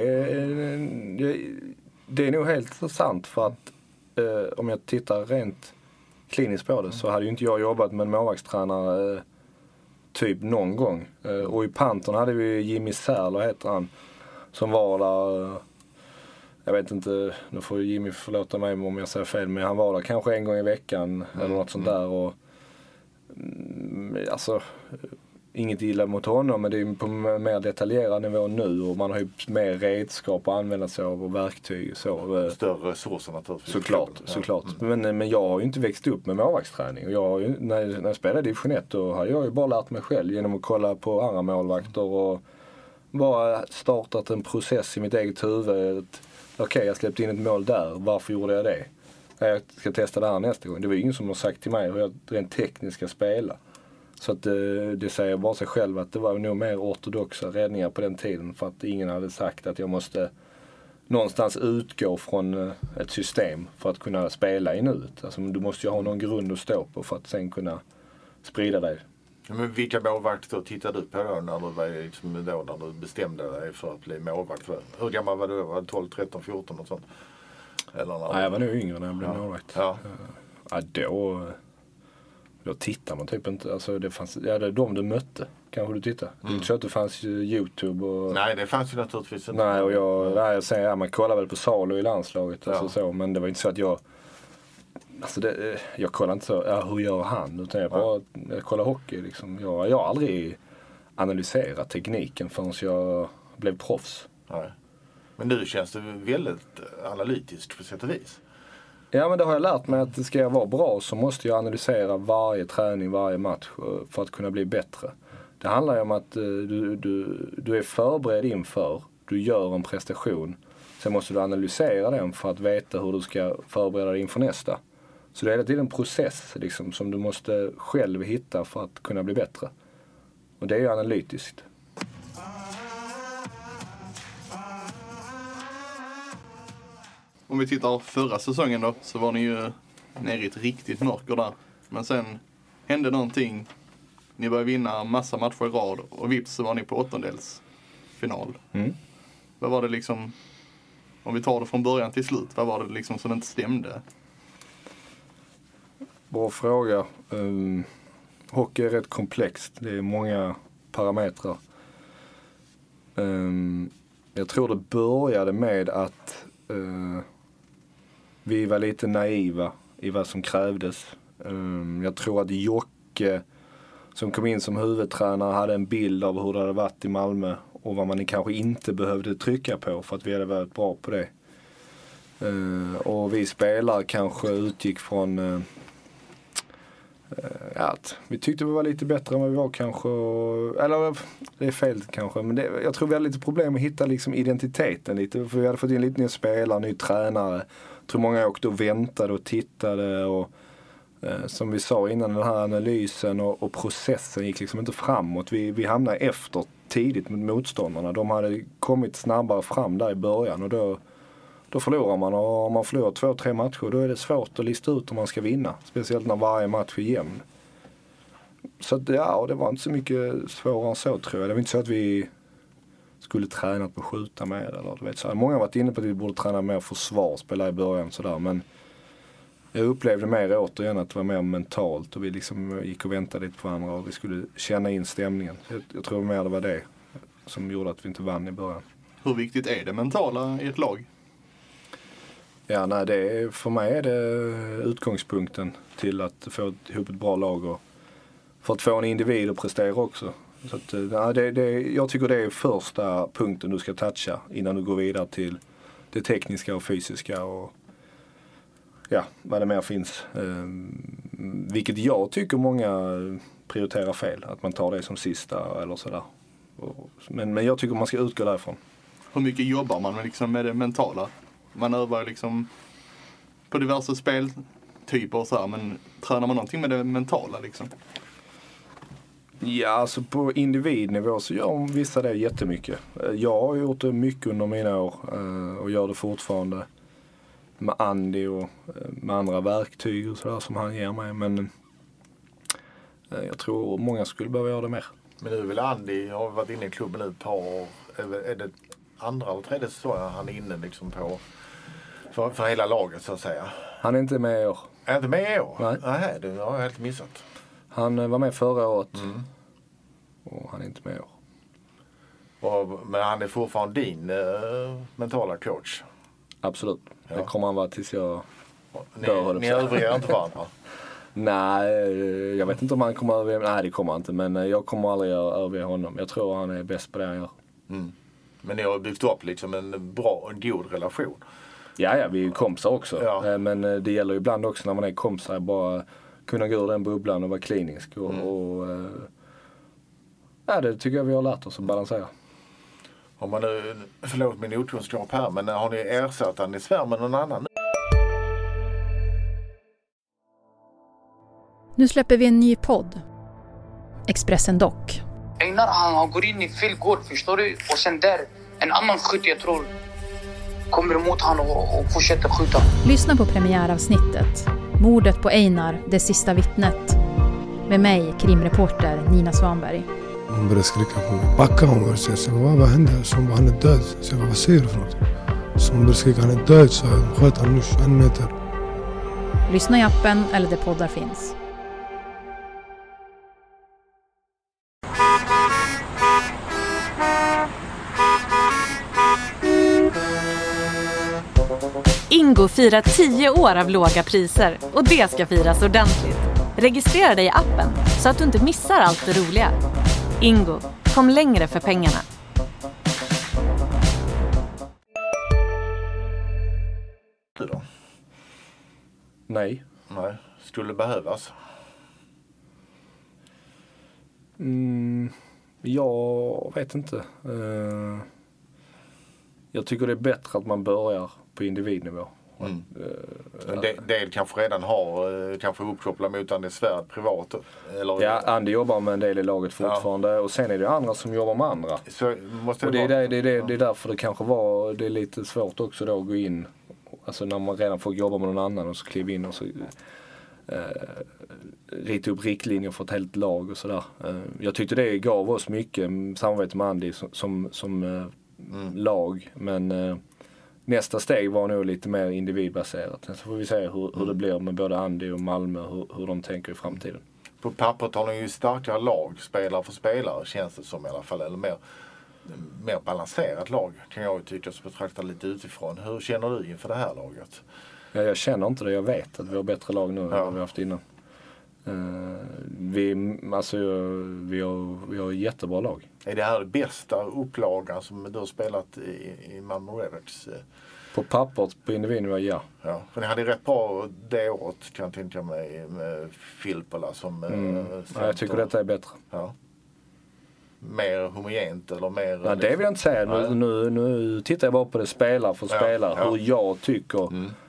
det är nog helt sant, för att om jag tittar rent kliniskt på det, så hade ju inte jag jobbat med en målvaktstränare typ någon gång. Och i Pantern hade vi Jimmy Särler, heter han, som var där, jag vet inte, nu får Jimmy förlåta mig om jag säger fel, men han var där kanske en gång i veckan eller något sånt där. Och alltså, inget illa mot honom, men det är på mer detaljerad nivå nu, och man har ju mer redskap att använda sig av och verktyg. Så. Större resurser naturligtvis. Såklart. Men jag har ju inte växt upp med målvaktsträning. Och jag har ju, när jag spelade division 1, då har jag ju bara lärt mig själv genom att kolla på andra målvakter och bara startat en process i mitt eget huvud. Okej, jag släppte in ett mål där. Varför gjorde jag det? Jag ska testa det här nästa gång. Det var ingen som har sagt till mig hur jag rent tekniskt ska spela. Så att det säger bara sig själv att det var nog mer ortodoxa räddningar på den tiden, för att ingen hade sagt att jag måste någonstans utgå från ett system för att kunna spela i nuet. Alltså, du måste ju ha någon grund att stå på för att sen kunna sprida dig. Ja, men vilka målvakter tittade du på då när du var liksom då när du bestämde dig för att bli målvakt? Hur gammal var du? Var 12, 13, 14 och sånt? Eller Nej, jag var nog yngre när jag blev målvakt. Ja. Då tittar man typ inte. Alltså det fanns, det är de du mötte. Kanske du tittar. Det är inte så att det fanns YouTube och... Nej, det fanns ju naturligtvis inte. Nej, och jag säger, man kollar väl på Salo i landslaget. Alltså så, men det var inte så att jag... Alltså jag kollar inte så, hur gör han? Utan jag kollar hockey liksom. Jag har aldrig analyserat tekniken förrän jag blev proffs. Nej. Men nu känns det väldigt analytiskt på sätt och vis. Ja, men det har jag lärt mig, att ska jag vara bra så måste jag analysera varje träning, varje match för att kunna bli bättre. Det handlar ju om att du är förberedd inför, du gör en prestation. Sen måste du analysera den för att veta hur du ska förbereda dig inför nästa. Så det är hela tiden en process liksom, som du måste själv hitta för att kunna bli bättre. Och det är ju analytiskt. Om vi tittar förra säsongen då, så var ni ju nere i ett riktigt mörker där. Men sen hände någonting. Ni började vinna massa matcher i rad och vips så var ni på åttondelsfinal. Vad var det liksom, om vi tar det från början till slut, vad var det liksom som inte stämde? Bra fråga. Hockey är rätt komplext. Det är många parametrar. Jag tror det började med att vi var lite naiva i vad som krävdes. Jag tror att Jocke, som kom in som huvudtränare, hade en bild av hur det hade varit i Malmö och vad man kanske inte behövde trycka på för att vi hade varit bra på det. Och vi spelare kanske utgick från att vi tyckte vi var lite bättre än vad vi var kanske. Eller det är fel kanske, men jag tror vi hade lite problem att hitta liksom identiteten lite. För vi hade fått in lite nya spelare, ny tränare. Jag tror många åkte och väntade och tittade och som vi sa innan, den här analysen och processen gick liksom inte framåt. Vi hamnade efter tidigt med motståndarna. De hade kommit snabbare fram där i början och då förlorar man. Och om man förlorar 2-3 matcher, då är det svårt att lista ut om man ska vinna. Speciellt när varje match är jämn. Så att, det var inte så mycket svårare än så, tror jag. Det var inte så att vi skulle träna på att skjuta mer. Eller, du vet, så. Många har varit inne på att vi borde träna mer försvarsspel i början. Sådär, men jag upplevde mer återigen att det var mer mentalt. Och vi liksom gick och väntade lite på varandra och vi skulle känna in stämningen. Jag tror mer det var det som gjorde att vi inte vann i början. Hur viktigt är det mentala i ett lag? Ja, nej, för mig är det utgångspunkten till att få ihop ett bra lag och för att få en individ att prestera också. Så att, jag tycker det är första punkten du ska toucha innan du går vidare till det tekniska och fysiska och vad det mer finns. Vilket jag tycker många prioriterar fel, att man tar det som sista eller sådär. Men jag tycker man ska utgå därifrån. Hur mycket jobbar man liksom med det mentala? Man övar liksom på diverse speltyper och så här, men tränar man någonting med det mentala liksom? Ja, alltså på individnivå så gör vissa det jättemycket. Jag har gjort det mycket under mina år och gör det fortfarande med Andy och med andra verktyg och sådär som han ger mig. Men jag tror många skulle behöva göra det mer. Men nu vill Andy, har varit inne i klubben ett par år. Är det andra eller tredje säsongen han är inne liksom på för hela laget så att säga? Han är inte med i år. Är inte med i år? Nej, det har jag helt missat. Han var med förra året och han är inte med i år. Men han är fortfarande din mentala coach? Absolut. Ja. Det kommer han vara tills jag dör. Ni övriga inte varandra? Nej, jag vet inte om han kommer över. Nej, det kommer han inte. Men jag kommer aldrig över honom. Jag tror han är bäst på det han gör. Men ni har byggt upp liksom en god relation? Ja, vi är ju kompisar också. Ja. Men det gäller ju ibland också när man är kompisar bara kunna gå ur den bubblan och vara klinisk. Det tycker jag vi har lärt oss att balansera. Om man nu, förlåt min okunskap här, men har ni ersatt han i Sverige med någon annan? Nu släpper vi en ny podd. Expressen Dock. Einar han går in i fel gård, förstår du? Och sen där, en annan skytt jag tror kommer emot han och fortsätter skjuta. Lyssna på premiäravsnittet. Mordet på Einar, det sista vittnet. Med mig, krimreporter Nina Svanberg. Hon började skrika på mig. Backa hon började säga. Så vad hände? Så hon bara, han är död. Så jag bara, vad säger du för något? Så hon började skrika, han är död. Så jag sköt han nu 21 meter. Lyssna i appen eller där poddar finns. Ingo firar 10 år av låga priser och det ska firas ordentligt. Registrera dig i appen så att du inte missar allt det roliga. Ingo, kom längre för pengarna. Du då? Nej. Nej, skulle behövas. Jag vet inte. Jag tycker det är bättre att man börjar på individnivå. En del kanske redan har kanske uppkopplat mot Andy Svärd privat. Eller... Ja, Andy jobbar med en del i laget fortfarande. Ja. Och sen är det andra som jobbar med andra. Så måste och det är därför det kanske det är lite svårt också då att gå in. Alltså när man redan får jobba med någon annan och så kliva in och så rita upp riktlinjer för ett helt lag och sådär. Jag tyckte det gav oss mycket samarbete med Andy som lag. Men nästa steg var nog lite mer individbaserat. Sen så får vi se hur det blir med både Andy och Malmö, hur de tänker i framtiden. På pappret har de ju starkare lag, spelare för spelare känns det som i alla fall. Eller mer balanserat lag kan jag tycka, så betrakta lite utifrån. Hur känner du inför det här laget? Ja, jag känner inte det. Jag vet att vi har bättre lag nu än vad vi har haft innan. Vi har jättebra lag. Är det här bästa upplagan som du har spelat i Malmö Redhawks? På pappret, på individnivå, ja. För ni hade rätt bra det året, kan jag tänka mig, med Filppula som ja, jag tycker detta är bättre. Ja. Mer homogent eller mer... Nej, det vill jag inte säga. Nu tittar jag bara på det spelare för spelare. Ja. Hur jag tycker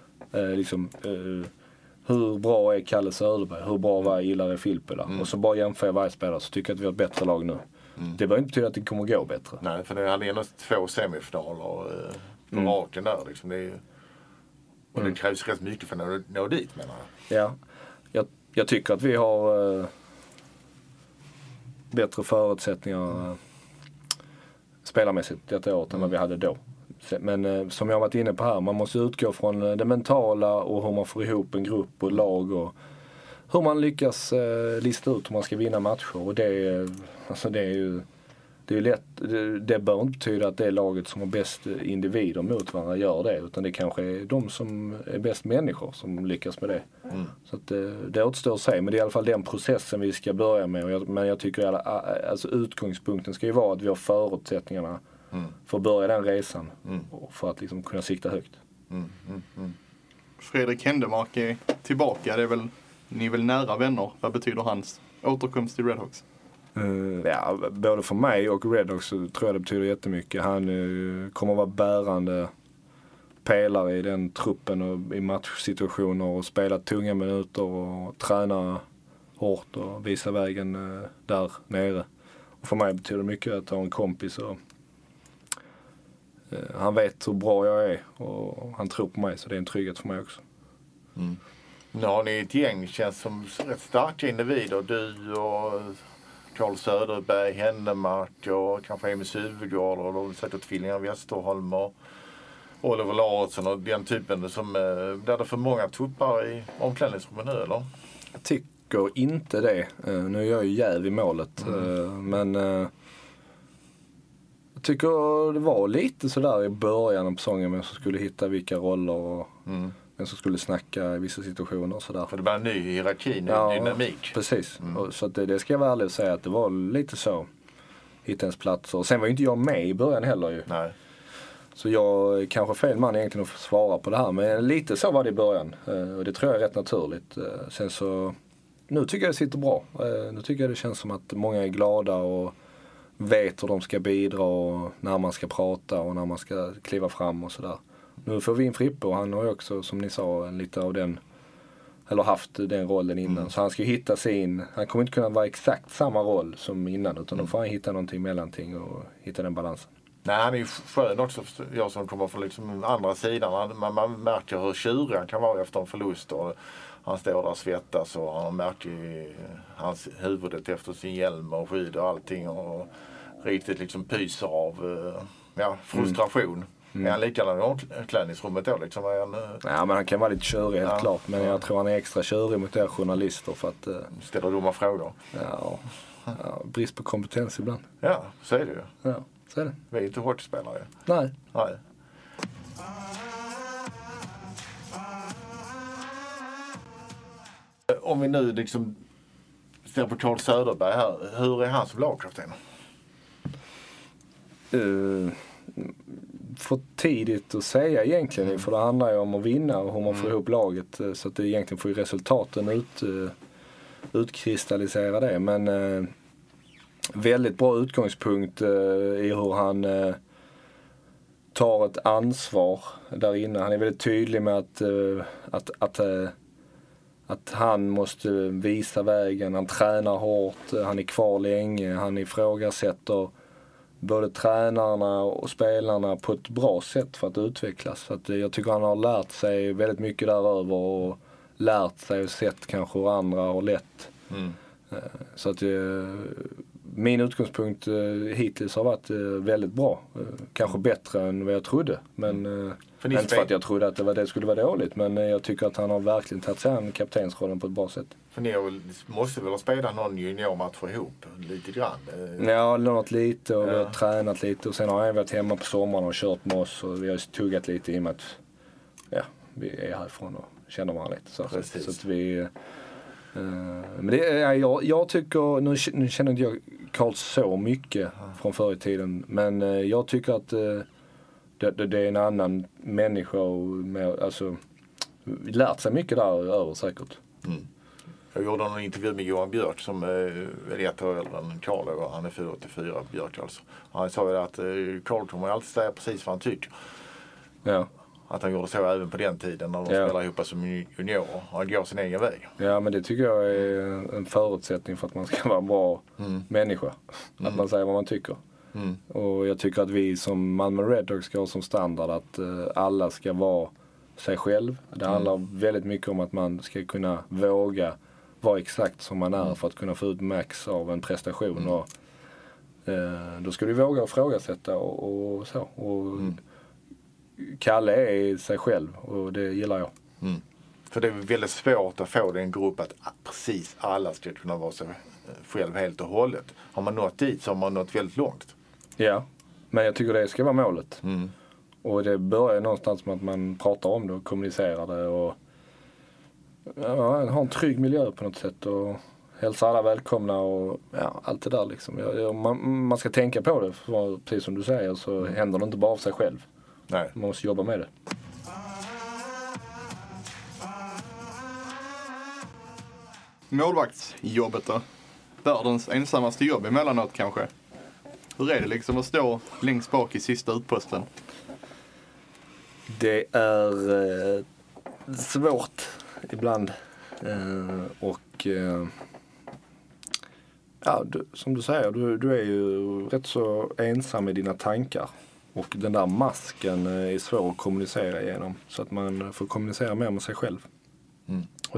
hur bra är Kalle Söderberg? Hur bra var Ilare Filppula? Och så bara jämför jag varje spelare, så tycker jag att vi har ett bättre lag nu. Det behöver inte betyda att det kommer gå bättre. Nej, för det hade ändå 2 semifinaler på raken där. Liksom. Det är ju, och det krävs rätt mycket för att nå dit, menar jag. Ja, jag tycker att vi har bättre förutsättningar spelarmässigt detta året än vad vi hade då. Men som jag har varit inne på här, man måste utgå från det mentala och hur man får ihop en grupp och lag och hur man lyckas lista ut hur man ska vinna matcher. Och det är ju lätt. Det bör inte betyda att det är laget som har bäst individer mot varandra gör det, utan det kanske är de som är bäst människor som lyckas med det. Så att det återstår att säga, men det är i alla fall den processen vi ska börja med. Men jag tycker alltså utgångspunkten ska ju vara att vi har förutsättningarna för att börja den resan och för att liksom kunna sikta högt. Fredrik Händemark är tillbaka. Ni är väl nära vänner. Vad betyder hans återkomst till Redhawks? Både för mig och Redhawks så tror jag det betyder jättemycket. Han kommer att vara bärande pelare i den truppen och i matchsituationer och spela tunga minuter och träna hårt och visa vägen där nere. Och för mig betyder det mycket att ha en kompis och han vet hur bra jag är och han tror på mig, så det är en trygghet för mig också. Nu har ni ett gäng, känns som rätt starka individer. Du och Carl Söderberg, Händemark och kanske Emil Suvegård och de säkert tvillingar Westerholm och Oliver Larsson och den typen som där det för många tuppar i omklädningsrummet nu, eller? Jag tycker inte det. Nu är jag ju jäv i målet, men jag tycker det var lite sådär i början av säsongen, men så skulle hitta vilka roller och men som skulle snacka i vissa situationer och sådär. För det var en ny hierarki, ny dynamik. Precis. Så att det ska jag vara ärlig och säga att det var lite så. Hitta ens plats. Och sen var ju inte jag med i början heller ju. Nej. Så jag kanske fel man egentligen att svara på det här. Men lite så var det i början. Och det tror jag är rätt naturligt. Sen så, nu tycker jag det sitter bra. Nu tycker jag det känns som att många är glada och vet hur de ska bidra och när man ska prata och när man ska kliva fram och sådär. Nu får vi in Frippe och han har ju också, som ni sa, lite av den eller haft den rollen innan. Så han ska hitta han kommer inte kunna vara exakt samma roll som innan, utan då får han hitta någonting mellanting och hitta den balansen. Nej, han är ju skön också, jag som kommer från liksom andra sidan. Man märker hur tjurig han kan vara efter en förlust. Och han står där och svettas och han märker hans huvudet efter sin hjälm och skydd och allting. Och riktigt liksom pyser av frustration. Är han likadan i omklädningsrummet då? Liksom? Ja, men han kan vara lite tjurig helt klart. Men jag tror han är extra tjurig mot er journalister för att... ställer dumma frågor. Ja, brist på kompetens ibland. Ja, så är det ju. Ja, så är det. Vi är inte hockeyspelare. Nej. Om vi nu liksom ser på Carl Söderberg här, hur är han som lagkapten? För tidigt att säga egentligen, för det handlar ju om att vinna och hur man får ihop laget, så att det egentligen får ju resultaten utkristallisera det, men väldigt bra utgångspunkt i hur han tar ett ansvar där inne. Han är väldigt tydlig med att han måste visa vägen, han tränar hårt, han är kvar länge, han ifrågasätter både tränarna och spelarna på ett bra sätt för att utvecklas. Så att jag tycker han har lärt sig väldigt mycket däröver och lärt sig och sett kanske hur andra har lett. Så att min utgångspunkt hittills har varit väldigt bra. Kanske bättre än vad jag trodde. Men inte för att jag trodde att det skulle vara dåligt. Men jag tycker att han har verkligen tagit sig an kaptensrollen på ett bra sätt. För ni måste väl spela någon juniormatch för ihop lite grann? Ja, något lite och vi har tränat lite. Och sen har jag varit hemma på sommaren och kört med oss. Och vi har tuggat lite i och med att vi är härifrån och känner varandra lite. Så att vi... men jag tycker, nu känner inte jag Carl så mycket från förr i tiden, men jag tycker att det är en annan människa och alltså lärt sig mycket där över säkert. Jag gjorde en intervju med Johan Björk som är 1 år äldre än Carl, och han är 484 Björk alltså. Han sa ju att Carl kommer alltid säga precis vad han tycker. Ja. Att han gjorde så även på den tiden när de spelar ihop som junior och han går sin egen väg. Ja, men det tycker jag är en förutsättning för att man ska vara en bra människa. Att man säger vad man tycker. Och jag tycker att vi som Malmö Redhawks ska ha som standard att alla ska vara sig själv. Det handlar väldigt mycket om att man ska kunna våga vara exakt som man är för att kunna få ut max av en prestation. Och, då ska du våga ifrågasätta och så. Och Kalle är sig själv och det gillar jag. För det är väldigt svårt att få den grupp att precis alla ska kunna vara sig själv helt och hållet. Har man nått dit så har man nått väldigt långt. Ja, men jag tycker det ska vara målet. Och det börjar någonstans med att man pratar om det och kommunicerar det och ha en trygg miljö på något sätt och hälsa alla välkomna och allt det där liksom. Man ska tänka på det, för precis som du säger så händer det inte bara av sig själv. Nej. Man måste jobba med det. Målvaktsjobbet då? Världens ensammaste jobb emellanåt kanske. Hur är det liksom att stå längst bak i sista utposten? Det är svårt ibland. Som du säger, du är ju rätt så ensam i dina tankar. Och den där masken är svår att kommunicera igenom. Så att man får kommunicera mer med sig själv. Och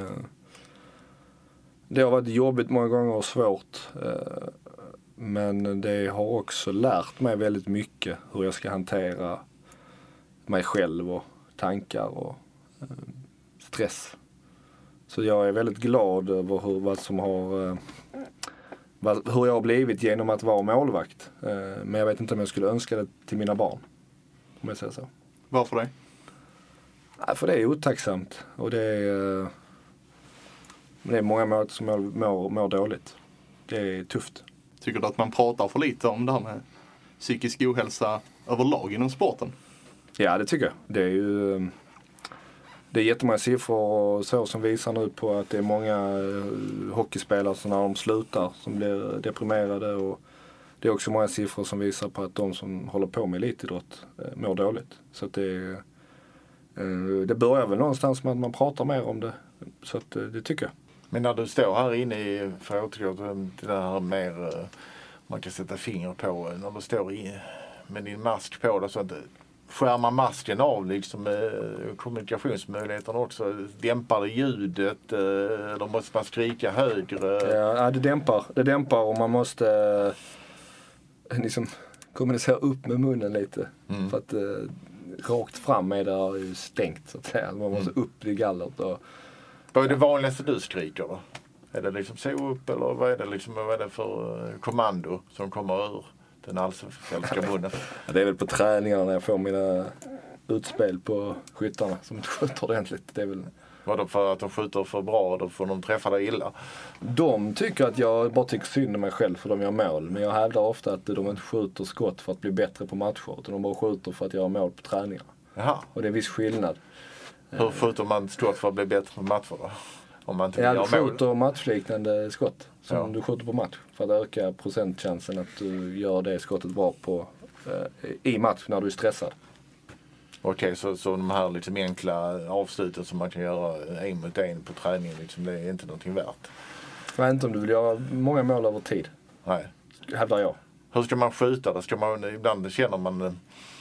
det har varit jobbigt många gånger och svårt. Men det har också lärt mig väldigt mycket hur jag ska hantera mig själv och tankar och stress. Så jag är väldigt glad över hur jag har blivit genom att vara målvakt. Men jag vet inte om jag skulle önska det till mina barn. Om jag säger så. Varför det? För det är otacksamt. Och det är många mål som mår dåligt. Det är tufft. Tycker du att man pratar för lite om det här med psykisk ohälsa överlag inom sporten? Ja, det tycker jag. Det är jättemånga siffror och så som visar nu på att det är många hockeyspelare som när de slutar som blir deprimerade, och det är också många siffror som visar på att de som håller på med elitidrott mår dåligt. Så att det börjar väl någonstans med att man pratar mer om det. Så att, det tycker jag. Men när du står här inne i, för att återgå till det här mer man kan sätta finger på, när du står med din mask på det, så att skärmar masken av liksom kommunikationsmöjligheterna också, dämpar det ljudet eller måste man skrika högre? Ja, det dämpar och man måste liksom kommunicera upp med munnen lite för att rakt fram är det ju stängt så att säga. Man måste upp i gallret. Vad är det vanligaste du skriker då? Är det liksom så upp eller vad är det för kommando som kommer ur den allsvenska munnen? Ja, det är väl på träningarna när jag får mina utspel på skyttarna som inte skjuter ordentligt. Det är väl... Vadå, för att de skjuter för bra och då får de träffa dig illa? De tycker att jag bara tycker synd om mig själv för de gör mål. Men jag hävdar ofta att de inte skjuter skott för att bli bättre på matcher. Utan de bara skjuter för att göra mål på träningarna. Jaha. Och det är viss skillnad. Hur skjuter man skott för att bli bättre på matcher då? Om man inte vill göra mål? Du skjuter matchliknande skott som du skjuter på match. För att öka procentchansen att du gör det skottet bra på i match när du är stressad. Okej, så de här liksom enkla avsluten som man kan göra 1 mot 1 på träningen, liksom, det är inte någonting värt? Jag vet inte om du vill göra många mål över tid. Nej. Hävdar jag. Hur ska man skjuta då? Ibland känner man...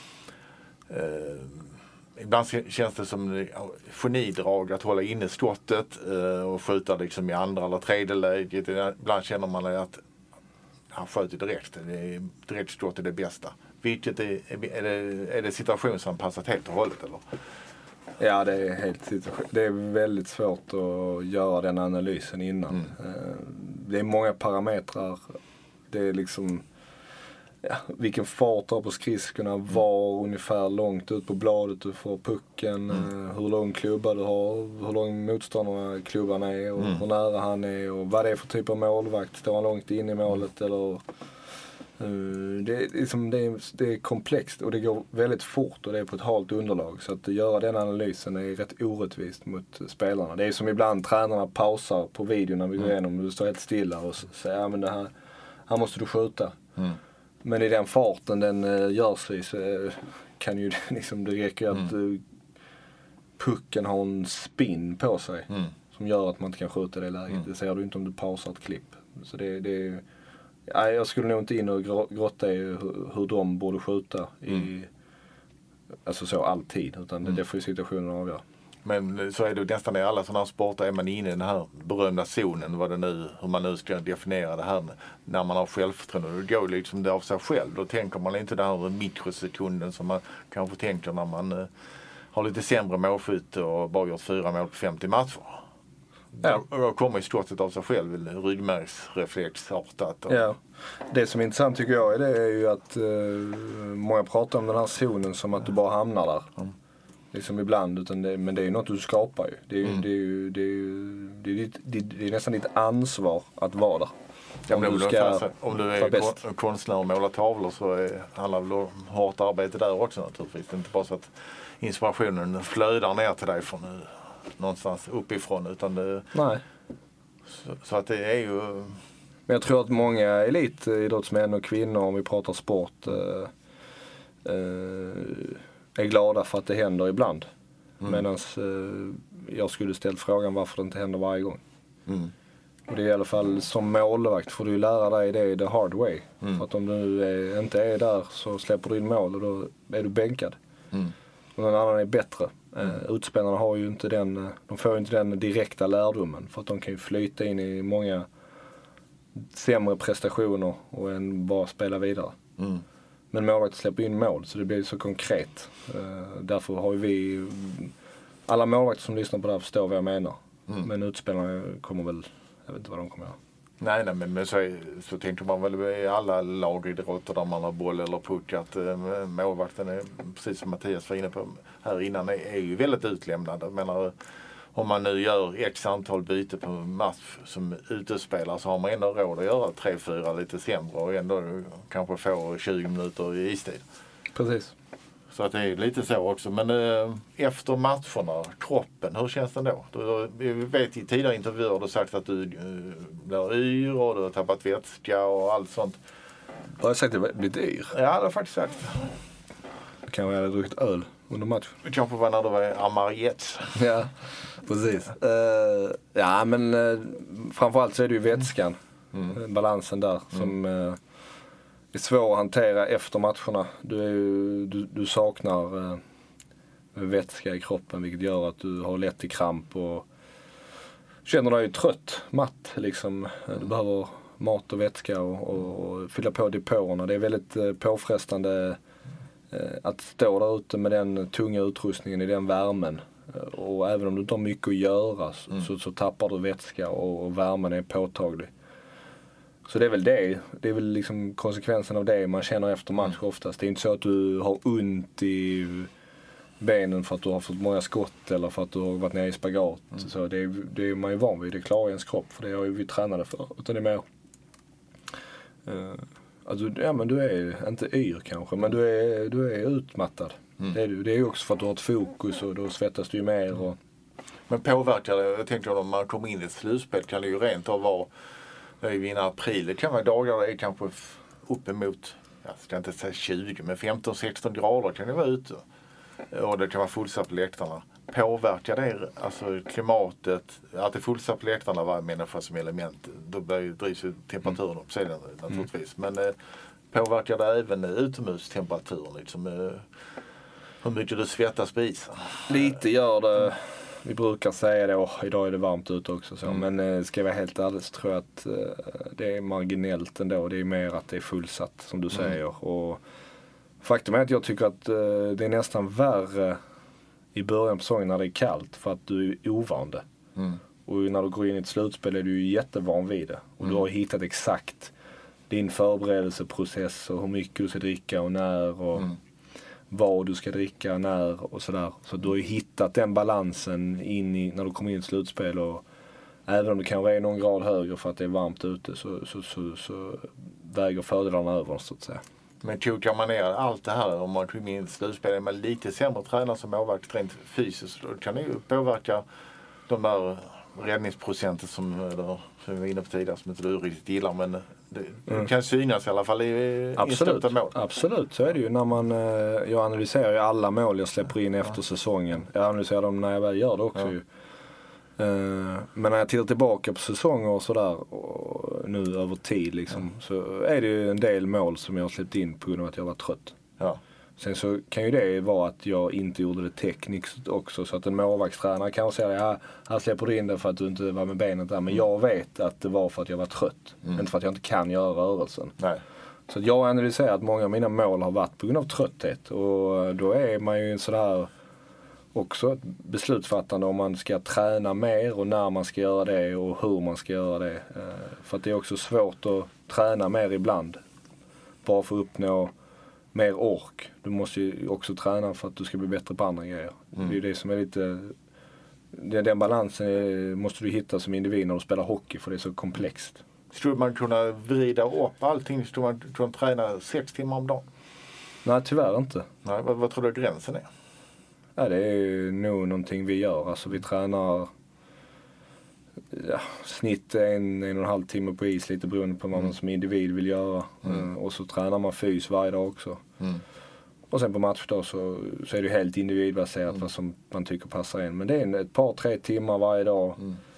ibland känns det som genidrag att hålla inne skottet och skjuta liksom i andra eller tredje läget. Ibland känner man att han sköter direkt. Direkt skott är det bästa. Vilket är det situationsanpassat helt och hållet eller? Ja, det är helt situation. Det är väldigt svårt att göra den analysen innan. Det är många parametrar. Det är liksom vilken fart du har på skridskorna, var ungefär långt ut på bladet du får pucken, hur lång klubba du har, hur lång motståndarna klubban är och hur nära han är och vad det är för typ av målvakt. Står han långt in i målet eller... Det är komplext och det går väldigt fort och det är på ett halt underlag. Så att göra den analysen är rätt orättvist mot spelarna. Det är som ibland tränarna pausar på videon när vi går igenom och du står helt stilla och säger men det här måste du skjuta. Men i den farten den görs i så kan ju liksom, det räcker att pucken har en spin på sig som gör att man inte kan skjuta det läget. Det ser du inte om du pausar ett klipp. Så jag skulle nog inte in och grotta i hur de borde skjuta alltså så alltid, utan det får ju situationen avgöra. Men så är det nästan i alla sådana här sporter, är man inne i den här berömda zonen, hur man nu ska definiera det här när man har självförtroende. Det går liksom det av sig själv. Då tänker man inte den här mikrosekunden som man kanske tänker när man har lite sämre målskytt och bara gjort 4 mål på 50 matcher. Ja. Då kommer ju skottet av sig själv, ryggmärgsreflexartat. Ja. Det som är intressant tycker jag är ju att många pratar om den här zonen som att du bara hamnar där. Liksom ibland, men det är ju något du skapar ju. Det är nästan ditt ansvar att vara där. Ja, om du är konstnär och målar tavlor så handlar det om hårt arbete där också naturligtvis. Det är inte bara så att inspirationen flödar ner till dig från någonstans uppifrån, utan nej. Så att det är ju... Men jag tror att många elitidrottsmän och kvinnor, om vi pratar sport, är glada för att det händer ibland. Medan jag skulle ställt frågan varför det inte händer varje gång. Och det är i alla fall som målvakt får du lära dig det the hard way. För att om du inte är där så släpper du in mål och då är du bänkad. Och någon annan är bättre. Utspelarna har ju inte de får ju inte den direkta lärdomen, för att de kan ju flyta in i många sämre prestationer och än bara spela vidare. Men målvakter släpper in mål så det blir så konkret. Därför har ju alla målvakter som lyssnar på det här förstår vad jag menar. Men utspelarna kommer väl, jag vet inte vad de kommer göra. Nej, men så tänker man väl i alla lagidrotter där man har boll eller puck att målvakten är, precis som Mattias var inne på här innan, är ju väldigt utlämnad. Jag menar, om man nu gör x antal byte på match som utespelare så har man ändå råd att göra 3-4 lite sämre och ändå kanske få 20 minuter i istid. Precis. Så att det är lite så också. Men efter matcherna, kroppen, hur känns den då? Vi vet i tidigare intervjuer har du sagt att du blir yr och du har tappat vätska och allt sånt. Har jag sagt att jag blivit yr? Ja, det har jag faktiskt sagt. kanske jag hade druckit öl under matchen. Det kanske var när det var Amarjets. Ja, precis. Ja, men framförallt så är det ju vätskan. Balansen där som är svår att hantera efter matcherna. Du saknar vätska i kroppen, vilket gör att du har lätt till kramp och känner dig trött, matt liksom. Du behöver mat och vätska och fylla på depåerna. Det är väldigt påfrestande att stå där ute med den tunga utrustningen i den värmen. Och även om du inte har mycket att göra så tappar du vätska och värmen är påtaglig. Så det är väl det. Det är väl liksom konsekvensen av det man känner efter match oftast. Det är inte så att du har ont i benen för att du har fått många skott eller för att du har varit nere i spagat. Så det är man ju van vid. Det klarar ens kropp, för det har ju vi tränade för. Utan det är mer alltså, ja, men du är inte yr kanske, men du är utmattad. Det är du. Det är ju också för att du har ett fokus och då svettas du ju mer. Och... Men påverkar det? Jag tänker om man kommer in i ett slutspel kan det ju rent av vara i vinna april. Det kan vara dagar där det är kanske uppemot, jag ska inte säga 20, men 15-16 grader kan det vara ute. Och det kan vara fullsatt på läktarna. Påverkar det alltså klimatet, att det är fullsatt på läktarna varje människa som element, då drivs ju temperaturen upp sedan naturligtvis. Men påverkar det även utomhustemperaturen liksom, hur mycket du svettas på isen? Lite gör det. Vi brukar säga det, idag är det varmt ute också så. Men ska jag vara helt ärlig så tror jag att det är marginellt ändå. Det är mer att det är fullsatt som du säger. Och faktum är att jag tycker att det är nästan värre i början på säsongen när det är kallt för att du är ovan det. Och när du går in i ett slutspel är du ju jättevan vid det. Och du har hittat exakt din förberedelseprocess och hur mycket du ska dricka och när och vad du ska dricka, när och sådär. Så du har ju hittat den balansen in i, när du kommer in i ett slutspel, och även om det kanske är någon grad högre för att det är varmt ute så väger fördelarna över så att säga. Men kokar man ner allt det här, om man kommer in i ett slutspel, är man lite sämre tränare som målvakt rent fysiskt, då kan det ju påverka de där räddningsprocenten som vi var inne på tidigare, som inte du riktigt gillar, men det kan synas i alla fall i instöpta mål. Absolut, så är det ju. När man, jag analyserar ju alla mål jag släpper in efter säsongen. Jag analyserar dem när jag väl gör det också ju. Men när jag tittar tillbaka på säsonger och sådär, och nu över tid liksom, så är det ju en del mål som jag har släppt in på grund av att jag var trött. Sen så kan ju det vara att jag inte gjorde det tekniskt också, så att en målvaktstränare kan säga att här släpper du in det för att du inte var med benet där, men jag vet att det var för att jag var trött, inte för att jag inte kan göra rörelsen. Så jag har analyserat att många av mina mål har varit på grund av trötthet, och då är man ju sådär också ett beslutsfattande om man ska träna mer och när man ska göra det och hur man ska göra det. För att det är också svårt att träna mer ibland bara för att uppnå mer ork. Du måste ju också träna för att du ska bli bättre på andra grejer. Det är ju det som är lite... Den balansen måste du hitta som individ när du spelar hockey, för det är så komplext. Skulle man kunna vrida upp allting? Skulle man kunna träna 6 timmar om dagen? Nej, tyvärr inte. Nej, vad tror du gränsen är? Ja, det är nog någonting vi gör. Alltså vi tränar snitt 1,5 timme på is, lite beroende på vad man som individ vill göra. Och så tränar man fys varje dag också. Och sen på matchdag så är det helt individbaserat vad som man tycker passar in. Men det är ett par 3 timmar varje dag.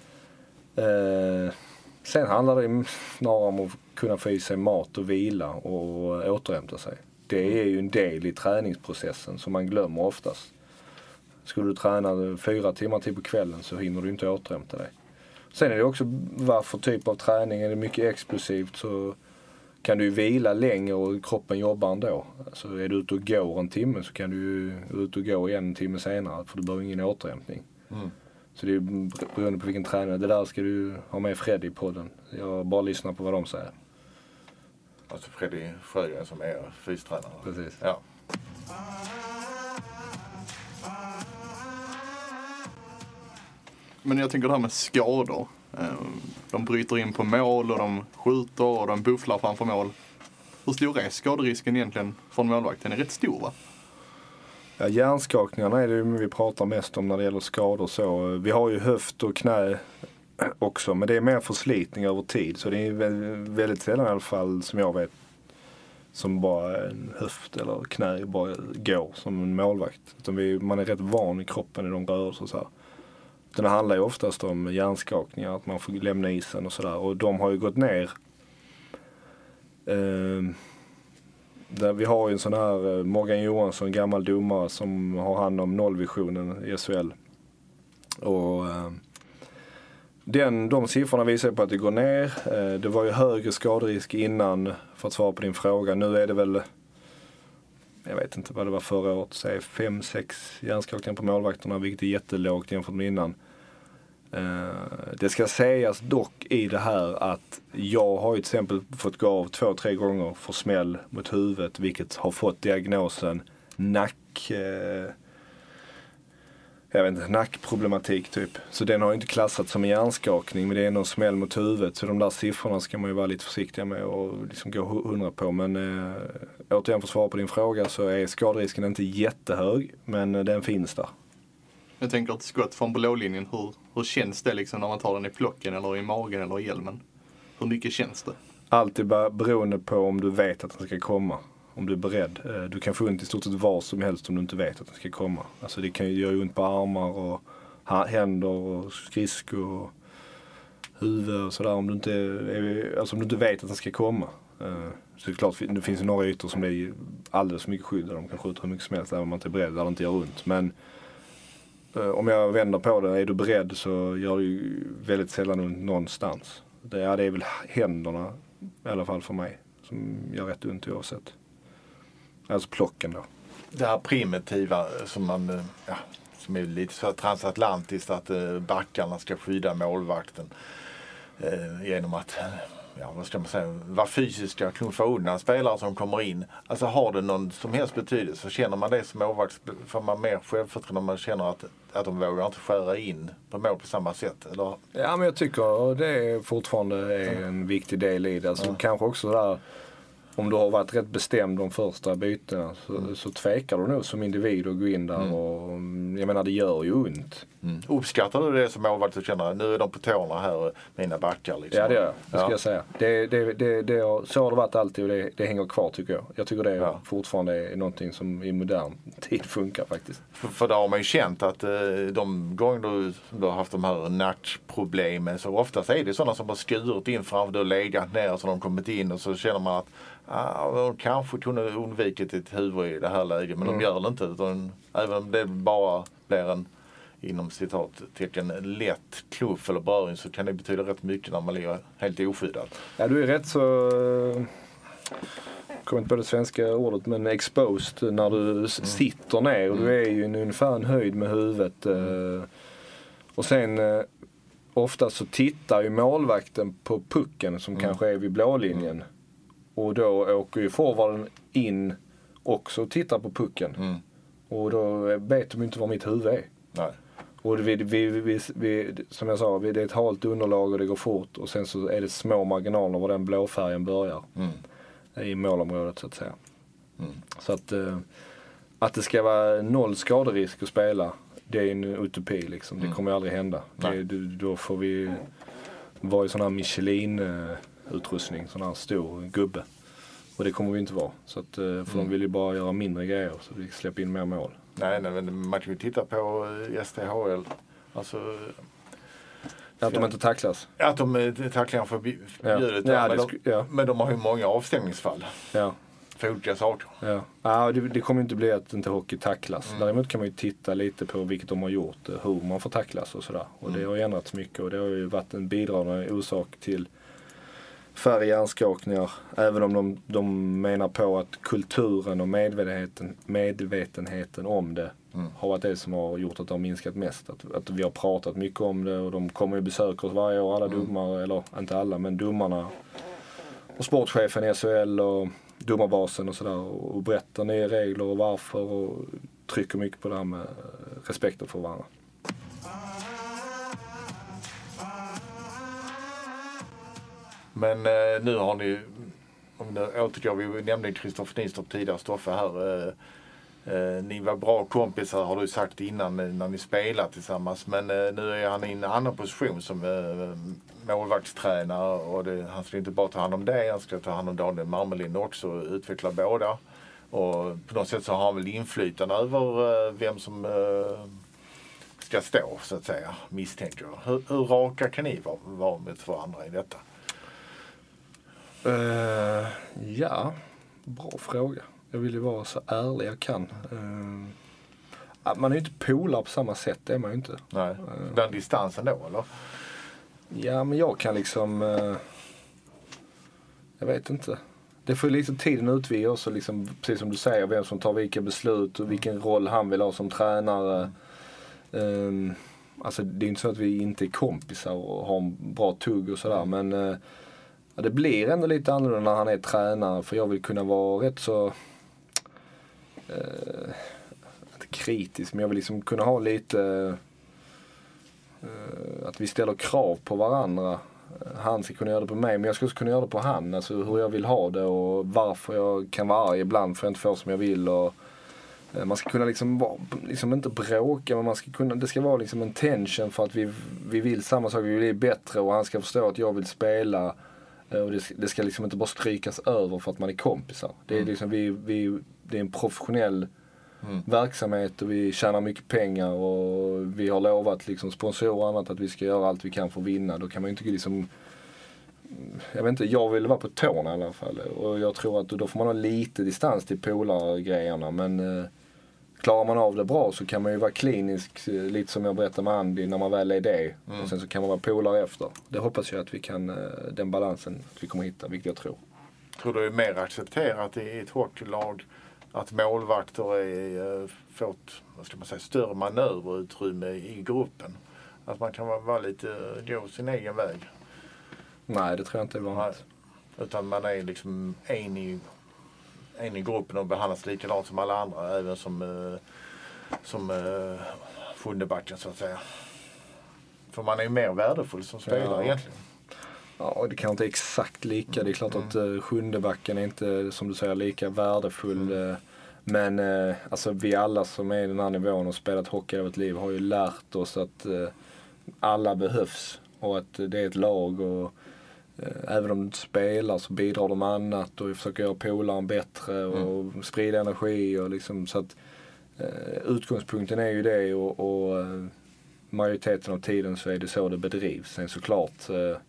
Sen handlar det snarare om att kunna få i sig mat och vila och återhämta sig. Det är ju en del i träningsprocessen som man glömmer oftast. Skulle du träna 4 timmar till på kvällen så hinner du inte återhämta dig. Sen är det också vad för typ av träning. Är det mycket explosivt så kan du vila längre och kroppen jobbar ändå. Alltså är du ute och går en timme så kan du ut och gå igen en timme senare, för du behöver ingen återhämtning. Så det är beroende på vilken träning. Det där ska du ha med Freddy i podden. Jag bara lyssnar på vad de säger. Alltså Freddy Sjögren som är fystränare. Precis. Ja. Men jag tänker det här med skador. De bryter in på mål och de skjuter och de bufflar framför mål. Hur stor är skaderisken egentligen från målvakten? Den är rätt stor, va? Ja, hjärnskakningarna är det vi pratar mest om när det gäller skador. Så vi har ju höft och knä också, men det är mer förslitning över tid. Så det är väldigt sällan i alla fall som jag vet som bara en höft eller knä bara går som en målvakt. Utan man är rätt van i kroppen i de rörelser så här. Det handlar ju oftast om hjärnskakningar, att man får lämna isen och sådär. Och de har ju gått ner. Där vi har ju en sån här Morgan Johansson, gammal domare, som har hand om nollvisionen i SHL. Och de siffrorna visar på att det går ner. Det var ju högre skaderisk innan, för att svara på din fråga. Nu är det väl, jag vet inte vad det var förra året, säg 5-6 hjärnskakningar på målvakterna, vilket är jättelågt jämfört med innan. Det ska sägas dock i det här att jag har ju till exempel fått gå av 2-3 gånger för smäll mot huvudet, vilket har fått diagnosen nackproblematik typ. Så den har ju inte klassats som en hjärnskakning, men det är någon smäll mot huvudet. Så de där siffrorna ska man ju vara lite försiktiga med och liksom gå 100 på. Men återigen för att svara på din fråga, så är skaderisken inte jättehög, men den finns där. Jag tänker ett skott från blålinjen, hur känns det liksom när man tar den i plocken eller i magen eller i hjälmen? Hur mycket känns det? Alltid beroende på om du vet att den ska komma. Om du är beredd. Du kan få ont i stort sett vad som helst om du inte vet att den ska komma. Alltså det kan ju göra ont på armar och händer och skridskor och huvud och sådär. Om du inte vet att den ska komma. Så det är klart, det finns ju några ytor som det är alldeles för mycket skydd. Där de kan skjuta hur mycket som helst även om man inte är beredd, där det inte gör ont. Men om jag vänder på det, är du beredd så gör det ju väldigt sällan ont någonstans. Det är väl händerna, i alla fall för mig, som gör rätt ont oavsett. Alltså plocken då. Det här primitiva som som är lite så transatlantiskt, att backarna ska skydda målvakten genom att vad ska man säga, vara fysiska, knuffa undan spelare som kommer in. Alltså har det någon som helst betydelse, så känner man det som målvakt, får man mer självförtroende när man känner att de vågar inte skära in på mål på samma sätt, eller? Ja, men jag tycker det är fortfarande en viktig del i det. Alltså kanske också där, om du har varit rätt bestämd de första bytena så tvekar du nog som individ att gå in där och jag menar, det gör ju ont. Uppskattar du det som målvakt och känner nu är de på tårna här, mina backar liksom? Ja, det gör jag. Det ska jag säga. Så har det varit alltid och det hänger kvar tycker jag. Jag tycker det fortfarande är någonting som i modern tid funkar faktiskt. För där har man ju känt att de gånger du har haft de här nackproblemen, så oftast är det sådana som har skurit in framför dig och legat ner, så de kommit in och så känner man att de kanske kunde undvikit ett huvud i det här läget, men de gör det inte, utan även om det bara blir en inom citattecken lätt kluff eller beröring, så kan det betyda rätt mycket när man ligger helt oskyddad. Ja, du är rätt så, jag kommer inte på det svenska ordet, men exposed när du sitter ner och du är ju ungefär en höjd med huvudet. Och sen ofta så tittar ju målvakten på pucken som kanske är vid blålinjen. Och då åker ju forwarden in också och tittar på pucken. Och då vet de inte var mitt huvud är. Nej. Och vi, som jag sa, det är ett halt underlag och det går fort. Och sen så är det små marginaler var den blåfärgen börjar. I målområdet så att säga. Så att det ska vara noll skaderisk att spela, det är en utopi liksom. Det kommer aldrig hända. Då får vi vara i sån här Michelin-utrustning, sån här stor gubbe. Och det kommer vi inte vara. Så att, för de vill ju bara göra mindre grejer så vi släpper in mer mål. Nej, men man kan ju titta på STHL. Alltså, att de inte tacklas. Att de tacklar förbjudet. Men de har ju många avstängningsfall. Ja. För olika saker. Ja, det kommer inte bli att inte hockey tacklas. Däremot kan man ju titta lite på vilket de har gjort. Hur man får tacklas och sådär. Och det har ändrats mycket. Och det har ju varit en bidragande orsak till färre hjärnskakningar. Även om de menar på att kulturen och medvetenheten om det har varit det som har gjort att det har minskat mest. Att vi har pratat mycket om det och de kommer ju besöka oss varje år, alla domare, eller inte alla, men domarna och sportchefen i SHL och domarbasen och sådär, och berättar nya regler och varför och trycker mycket på det här med respekten för varandra. Men nu har ni, om det återgår, vi nämnde Kristoffer Nistrup tidigare, Stoffe här, Ni var bra kompisar har du sagt innan när ni spelade tillsammans. Men nu är han i en annan position som målvaktstränare. Och han ska inte bara ta hand om det, han ska ta hand om Daniel Marmelin också och utveckla båda. Och på något sätt så har han väl inflytande över vem som ska stå så att säga, misstänker jag. Hur raka kan ni vara med varandra i detta? Ja, bra fråga. Jag vill ju vara så ärlig jag kan. Man är ju inte polare på samma sätt, det är man ju inte. Nej, den distansen då eller? Ja, men jag kan liksom... jag vet inte. Det får ju liksom tiden utvida också, liksom, precis som du säger, vem som tar vilka beslut och vilken roll han vill ha som tränare. Alltså det är inte så att vi inte är kompisar och har en bra tugg och sådär, men ja, det blir ändå lite annorlunda när han är tränare, för jag vill kunna vara rätt så inte kritisk, men jag vill liksom kunna ha lite att vi ställer krav på varandra. Han ska kunna göra det på mig, men jag ska också kunna göra det på han. Alltså hur jag vill ha det och varför jag kan vara arg ibland för jag inte får som jag vill. Och man ska kunna liksom inte bråka, men man ska kunna, det ska vara liksom en tension för att vi vill samma sak, vi vill bli bättre och han ska förstå att jag vill spela. Och det ska liksom inte bara strykas över för att man är kompisar. Det är liksom det är en professionell verksamhet och vi tjänar mycket pengar och vi har lovat liksom sponsorer och annat att vi ska göra allt vi kan för att vinna. Då kan man ju inte liksom, jag vet inte, jag vill vara på tårna i alla fall och jag tror att då får man ha lite distans till polargrejerna, men klarar man av det bra så kan man ju vara klinisk, lite som jag berättade med Andy, när man väl är det och sen så kan man vara polare efter. Det hoppas jag att vi kan, den balansen att vi kommer hitta, vilket jag tror. Tror du är mer accepterat i ett hockeylag att målvakter får ett större manöverutrymme i gruppen? Att man kan vara lite, gå sin egen väg? Nej, det tror jag inte är vanligt. Utan man är liksom en i gruppen och behandlas likadant som alla andra, även som sjundebacken så att säga. För man är ju mer värdefull som spelare egentligen. Ja, det kan inte exakt lika. Det är klart att sjundebacken är inte, som du säger, lika värdefull. Men alltså vi alla som är i den här nivån och spelat hockey över ett liv har ju lärt oss att alla behövs. Och att det är ett lag och även om du inte spelar så bidrar de annat och försöker göra polaren bättre och sprida energi och liksom, så att utgångspunkten är ju det och majoriteten av tiden så är det så det bedrivs. Sen såklart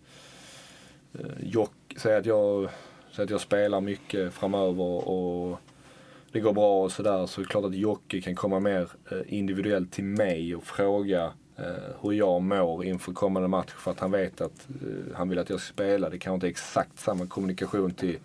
säg att jag spelar mycket framöver och det går bra och sådär, så är det klart att Jocke kan komma mer individuellt till mig och fråga hur jag mår inför kommande match, för att han vet att han vill att jag ska spela. Det kan inte exakt samma kommunikation till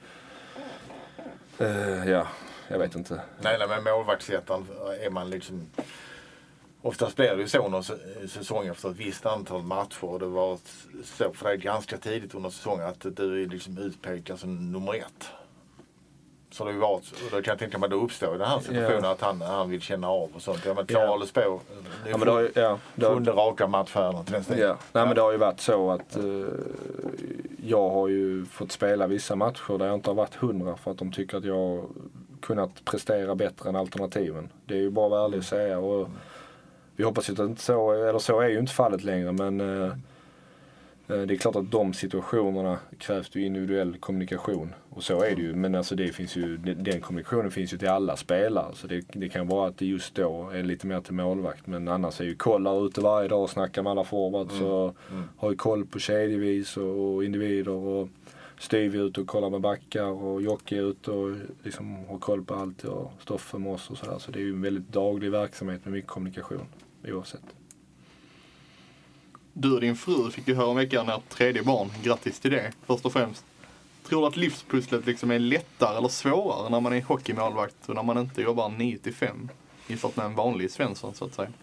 jag vet inte. Nej, men målvaktsättaren är man liksom, ofta spelar det ju så någon säsong efter ett visst antal matcher, och det var så för dig ganska tidigt under säsongen att du är liksom utpekad som nummer 1. Så det har ju varit, och då kan jag tänka mig att det uppstår i den här situationen att han vill känna av och sånt. Ja, men klar spår. Sjunde raka matchfärden till nästa. Nej, men det har ju varit så att jag har ju fått spela vissa matcher där jag inte har varit 100 för att de tycker att jag har kunnat prestera bättre än alternativen. Det är ju bara värligt att säga, och vi hoppas ju att inte så, eller så är ju inte fallet längre, men det är klart att de situationerna krävs ju individuell kommunikation, och så är det ju, men alltså det finns ju, den kommunikationen finns ju till alla spelare, så det kan vara att det just då är lite mer till målvakt, men annars är ju kollar ute varje dag och snackar med alla forwards och har ju koll på kedjevis och individer, och Steve ut och kollar med backar och Jocke ut och liksom har koll på allt och Stoffe med oss och sådär, så det är ju en väldigt daglig verksamhet med mycket kommunikation oavsett. Du och din fru fick ju höra om veckan när 3:e barn. Grattis till det, först och främst. Tror du att livspusslet liksom är lättare eller svårare när man är hockeymålvakt och när man inte jobbar 9-5 jämfört med en vanlig Svensson så att säga?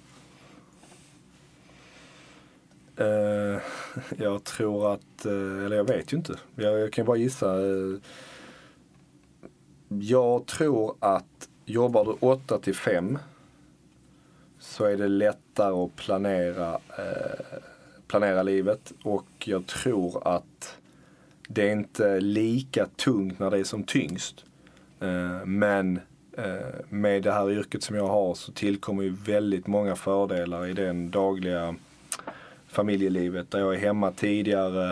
Jag tror att, eller jag vet ju inte. Jag kan bara gissa. Jag tror att jobbar du 8-5 så är det lättare att planera livet, och jag tror att det är inte lika tungt när det är som tyngst. Men med det här yrket som jag har så tillkommer ju väldigt många fördelar i den dagliga familjelivet där jag är hemma tidigare.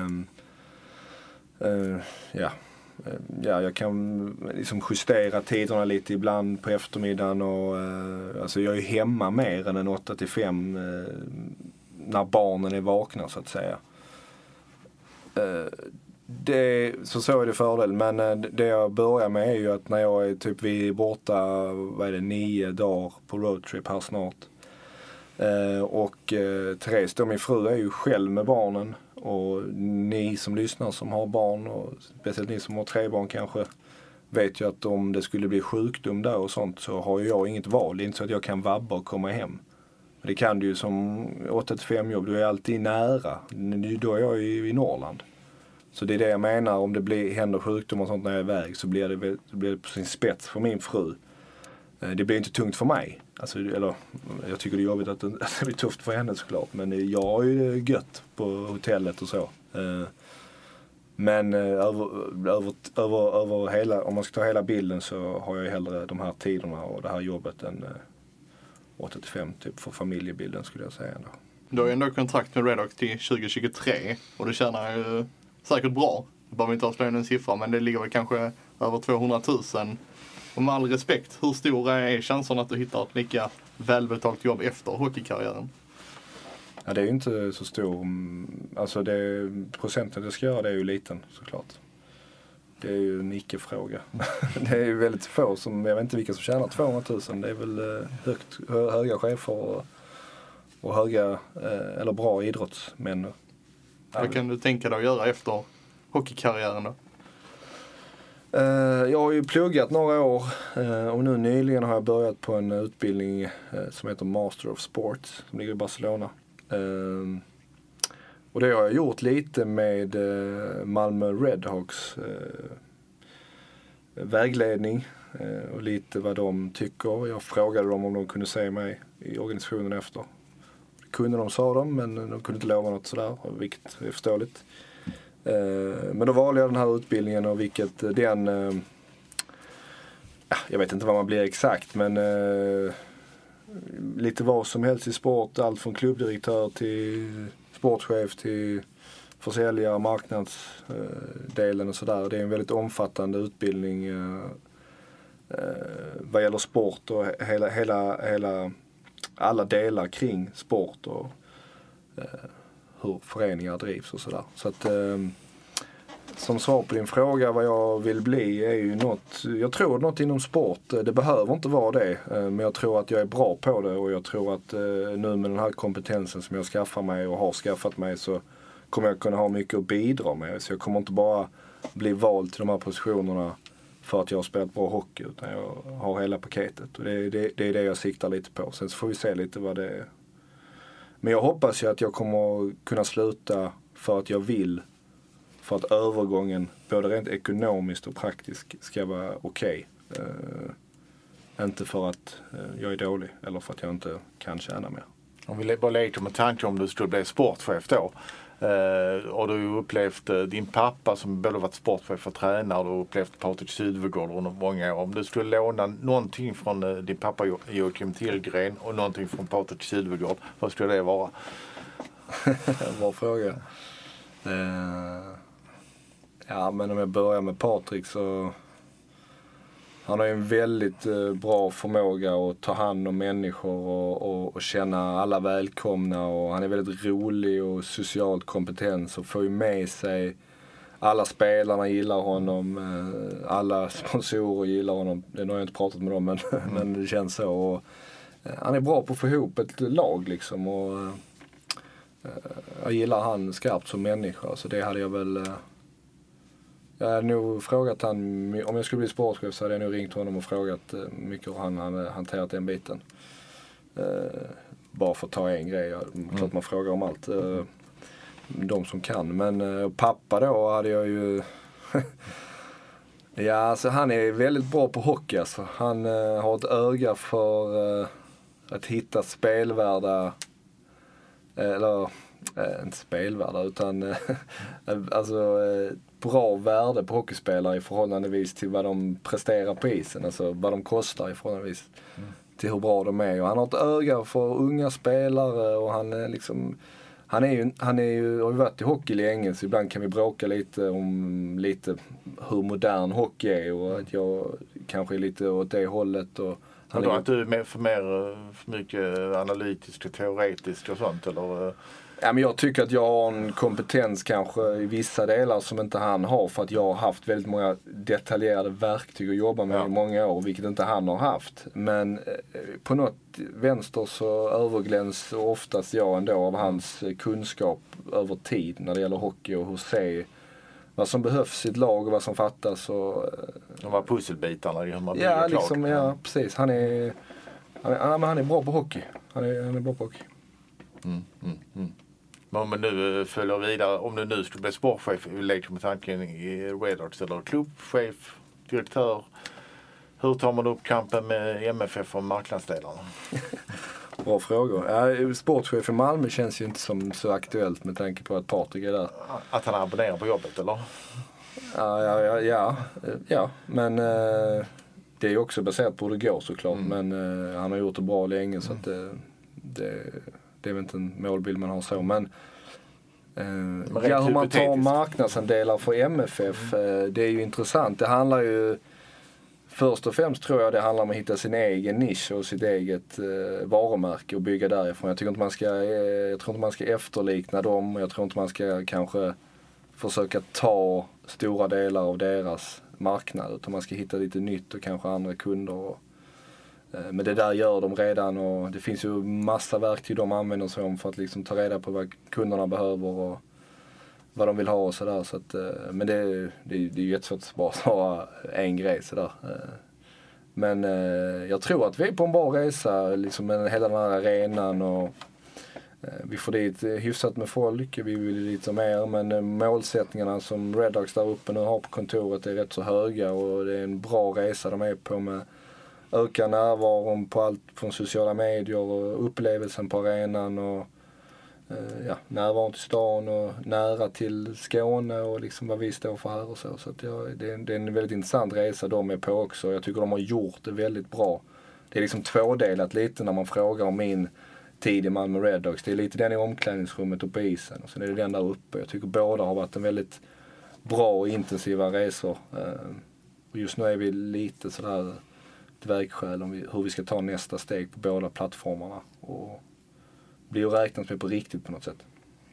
Jag kan liksom justera tiderna lite ibland på eftermiddagen och alltså jag är hemma mer än en 8-5 när barnen är vakna så att säga. Så är det fördel, men det jag börjar med är ju att när jag är typ vi är borta 9 dagar på roadtrip här snart och Therese då min fru är ju själv med barnen och ni som lyssnar som har barn och speciellt ni som har 3 barn kanske vet ju att om det skulle bli sjukdom där och sånt så har ju jag inget val, det är inte så att jag kan vabba och komma hem. Det kan du ju som 8-5 jobb, du är alltid nära, då är jag ju i Norrland. Så det är det jag menar, om det händer sjukdom och sånt när jag är iväg så blir det på sin spets för min fru. Det blir inte tungt för mig. Alltså, eller, jag tycker det är jobbigt att det blir tufft för henne såklart. Men jag har ju gött på hotellet och så. Men över hela, om man ska ta hela bilden så har jag hellre de här tiderna och det här jobbet än 8-5 typ för familjebilden skulle jag säga ändå. Du har ju ändå kontrakt med Redhawks till 2023 och du tjänar ju säkert bra. Jag behöver inte avslöja en siffra men det ligger väl kanske över 200 000. Och med all respekt, hur stor är chansen att du hittar ett lika välbetalt jobb efter hockeykarriären? Ja, det är ju inte så stor. Alltså procenten det ska göra det är ju liten såklart. Det är ju en icke-fråga. Det är ju väldigt få som, jag vet inte vilka som tjänar 200 000. Det är väl höga chefer och höga eller bra idrottsmän. Vad kan du tänka dig att göra efter hockeykarriären då? Jag har ju pluggat några år och nu nyligen har jag börjat på en utbildning som heter Master of Sports som ligger i Barcelona. Och det har jag gjort lite med Malmö Redhawks vägledning och lite vad de tycker. Jag frågade dem om de kunde se mig i organisationen efter. Det kunde de, sa de, men de kunde inte lova något sådär, vilket är förståeligt. Men då valde jag den här utbildningen och vilket den jag vet inte vad man blir exakt men lite vad som helst i sport, allt från klubbdirektör till sportchef till försäljare, marknadsdelen och sådär. Det är en väldigt omfattande utbildning vad gäller sport och alla delar kring sport och hur föreningar drivs och sådär. Så att som svar på din fråga vad jag vill bli är ju jag tror något inom sport. Det behöver inte vara det, men jag tror att jag är bra på det och jag tror att nu med den här kompetensen som jag skaffar mig och har skaffat mig så kommer jag kunna ha mycket att bidra med. Så jag kommer inte bara bli vald till de här positionerna för att jag har spelat bra hockey utan jag har hela paketet och det är det jag siktar lite på. Sen så får vi se lite vad det är. Men jag hoppas ju att jag kommer kunna sluta för att jag vill. För att övergången, både rent ekonomiskt och praktiskt, ska vara okej. Inte för att jag är dålig eller för att jag inte kan tjäna mer. Om vi bara leker med tanke om du skulle bli sportchef då. Och du har upplevt din pappa som både varit sportchef och tränare och du har upplevt Patrik Sydvegård under många år. Om du skulle låna någonting från din pappa Joakim Tillgren och någonting från Patrik Sydvegård, vad skulle det vara? Bra fråga. Ja, men om jag börjar med Patrik så han har ju en väldigt bra förmåga att ta hand om människor och känna alla välkomna och han är väldigt rolig och socialt kompetens och får ju med sig alla spelarna gillar honom, alla sponsorer gillar honom. Nu har jag inte pratat med dem men det känns så och han är bra på att få ihop ett lag liksom och jag gillar han skarpt som människa så det hade jag väl jag hade nog frågat han, om jag skulle bli sportchef så hade jag nog ringt honom och frågat mycket hur han hade hanterat den biten. Bara för att ta en grej, klart man frågar om allt. De som kan, men pappa då hade jag ju ja, alltså han är väldigt bra på hockey alltså. Han har ett öga för att hitta spelvärda eller inte spelvärda utan alltså bra värde på hockeyspelare i förhållandevis till vad de presterar på isen. Alltså vad de kostar i förhållandevis till hur bra de är. Och han har ett öga för unga spelare och han är liksom... Han har ju varit i hockey länge, så ibland kan vi bråka lite om hur modern hockey är och att jag kanske är lite åt det hållet. Och han är att du är för mycket analytiskt och teoretiskt och sånt, eller? Ja, men jag tycker att jag har en kompetens kanske i vissa delar som inte han har, för att jag har haft väldigt många detaljerade verktyg att jobba med i många år, vilket inte han har haft. Men på något vänster så överglänns oftast jag ändå av hans kunskap över tid när det gäller hockey och hur se vad som behövs i ett lag och vad som fattas. Och de här pusselbitarna i hur man bygger liksom, ja, precis. Han är bra på hockey. Han är bra på hockey. Men om man nu följer vidare, om du nu skulle bli sportchef, leker med tanken i Redhawks eller klubbchef, direktör, hur tar man upp kampen med MFF och marknadsdelarna? Bra frågor. Sportchef i Malmö känns ju inte som så aktuellt med tanke på att Patrik är där. Att han abonnerar på jobbet, eller? Ja. Men det är ju också baserat på hur det går såklart. Men han har gjort det bra länge så att det är väl inte en målbild man har så. Men hur man tar marknadsandelar för MFF, det är ju intressant. Det handlar ju först och främst, tror jag, det handlar om att hitta sin egen nisch och sitt eget varumärke och bygga därifrån. Jag tror inte man ska efterlikna dem. Jag tror inte man ska kanske försöka ta stora delar av deras marknad, utan man ska hitta lite nytt och kanske andra kunder. Men det där gör de redan, och det finns ju massa verktyg de använder sig om för att liksom ta reda på vad kunderna behöver och vad de vill ha och sådär. Så att, men det är ju jättesvårt att bara ta en grej sådär. Men jag tror att vi är på en bra resa, liksom med hela den här arenan, och vi får dit hyfsat med folk, vi vill lite mer, men målsättningarna som Redhawks där uppe nu har på kontoret är rätt så höga, och det är en bra resa de är på med öka närvaron på allt från sociala medier och upplevelsen på arenan och närvaron till stan och nära till Skåne och liksom vad vi står för här och så. Så att det är en väldigt intressant resa de är på också. Jag tycker de har gjort det väldigt bra. Det är liksom tvådelat lite när man frågar om min tid i Malmö Redhawks. Det är lite den i omklädningsrummet och på isen, och sen är det den där uppe. Jag tycker båda har varit en väldigt bra och intensiva resor. Och just nu är vi lite sådär vägskäl om hur vi ska ta nästa steg på båda plattformarna och bli och räknas med på riktigt på något sätt.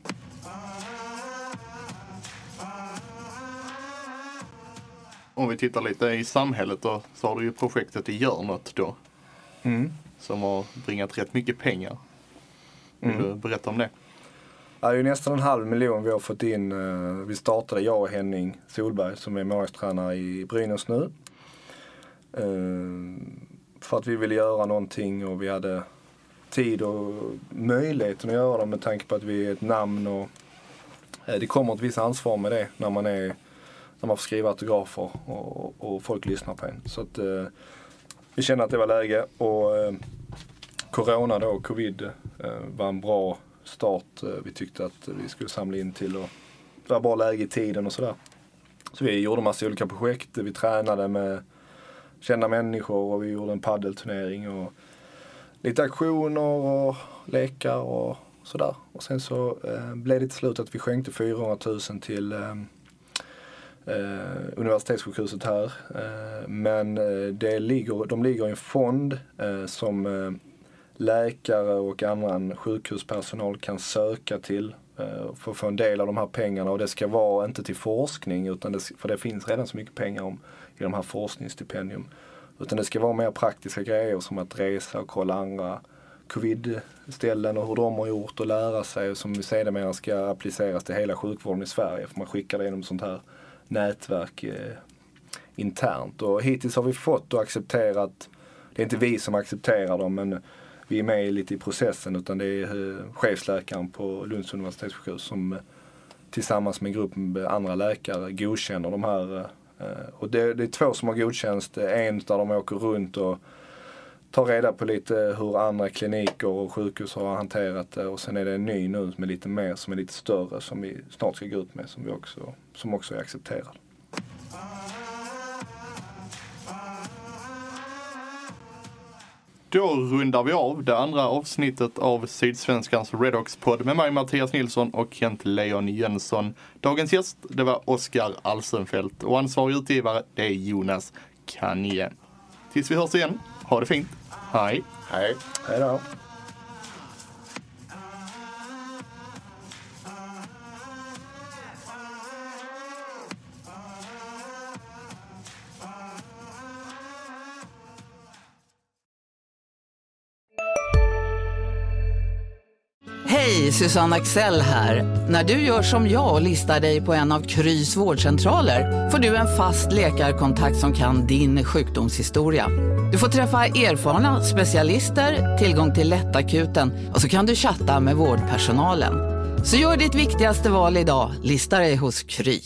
Om vi tittar lite i samhället då, så har du ju projektet i Gör något då. Som har bringat rätt mycket pengar. Vill du berätta om det? Det är ju nästan 500 000 vi har fått in. Vi startade, jag och Henning Solberg som är målvaktstränare i Brynäs nu. För att vi ville göra någonting och vi hade tid och möjligheten att göra det med tanke på att vi är ett namn, och det kommer ett visst ansvar med det när man får skriva autografer och folk lyssnar på en. Så att vi kände att det var läge, och corona då, covid, var en bra start. Vi tyckte att vi skulle samla in till, och det var bra läge i tiden och sådär. Så vi gjorde massa olika projekt, vi tränade med kända människor och vi gjorde en paddelturnering och lite aktioner och lekar och sådär. Och sen så blev det till slut att vi skänkte 400 000 till universitetssjukhuset här. Men de ligger i en fond som läkare och annan sjukhuspersonal kan söka till för att få en del av de här pengarna. Och det ska vara inte till forskning, utan för det finns redan så mycket pengar i de här forskningsstipendium. Utan det ska vara mer praktiska grejer som att resa och kolla andra covid-ställen och hur de har gjort och lära sig, som vi sedermera ska appliceras till hela sjukvården i Sverige. För man skickar det genom sånt här nätverk internt. Och hittills har vi fått och accepterat, det är inte vi som accepterar dem, men vi är med lite i processen, utan det är chefsläkaren på Lunds universitetssjukhus som tillsammans med en grupp andra läkare godkänner de här. Och det är 2 som har godkänts. En av dem åker runt och ta reda på lite hur andra kliniker och sjukhus har hanterat det. Och sen är det en ny nu som är lite mer, som är lite större, som vi snart ska gå ut med, som också är accepterad. Då rundar vi av det andra avsnittet av Sydsvenskans Redhawks-podd med mig Mattias Nilsson och Kent Leon Jönsson. Dagens gäst, det var Oskar Alsenfelt och ansvarig utgivare, det är Jonas Kanje. Tills vi hörs igen, ha det fint. Hej. Hej. Hej då. Hej, Susanne Axel här. När du gör som jag och listar dig på en av Krys vårdcentraler får du en fast läkarkontakt som kan din sjukdomshistoria. Du får träffa erfarna specialister, tillgång till lättakuten och så kan du chatta med vårdpersonalen. Så gör ditt viktigaste val idag, lista dig hos Kry.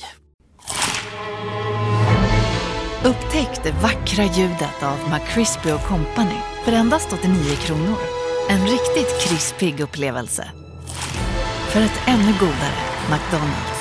Upptäck det vackra ljudet av McCrispy & Company för endast 89 kronor. En riktigt krispig upplevelse. För ett ännu godare McDonald's.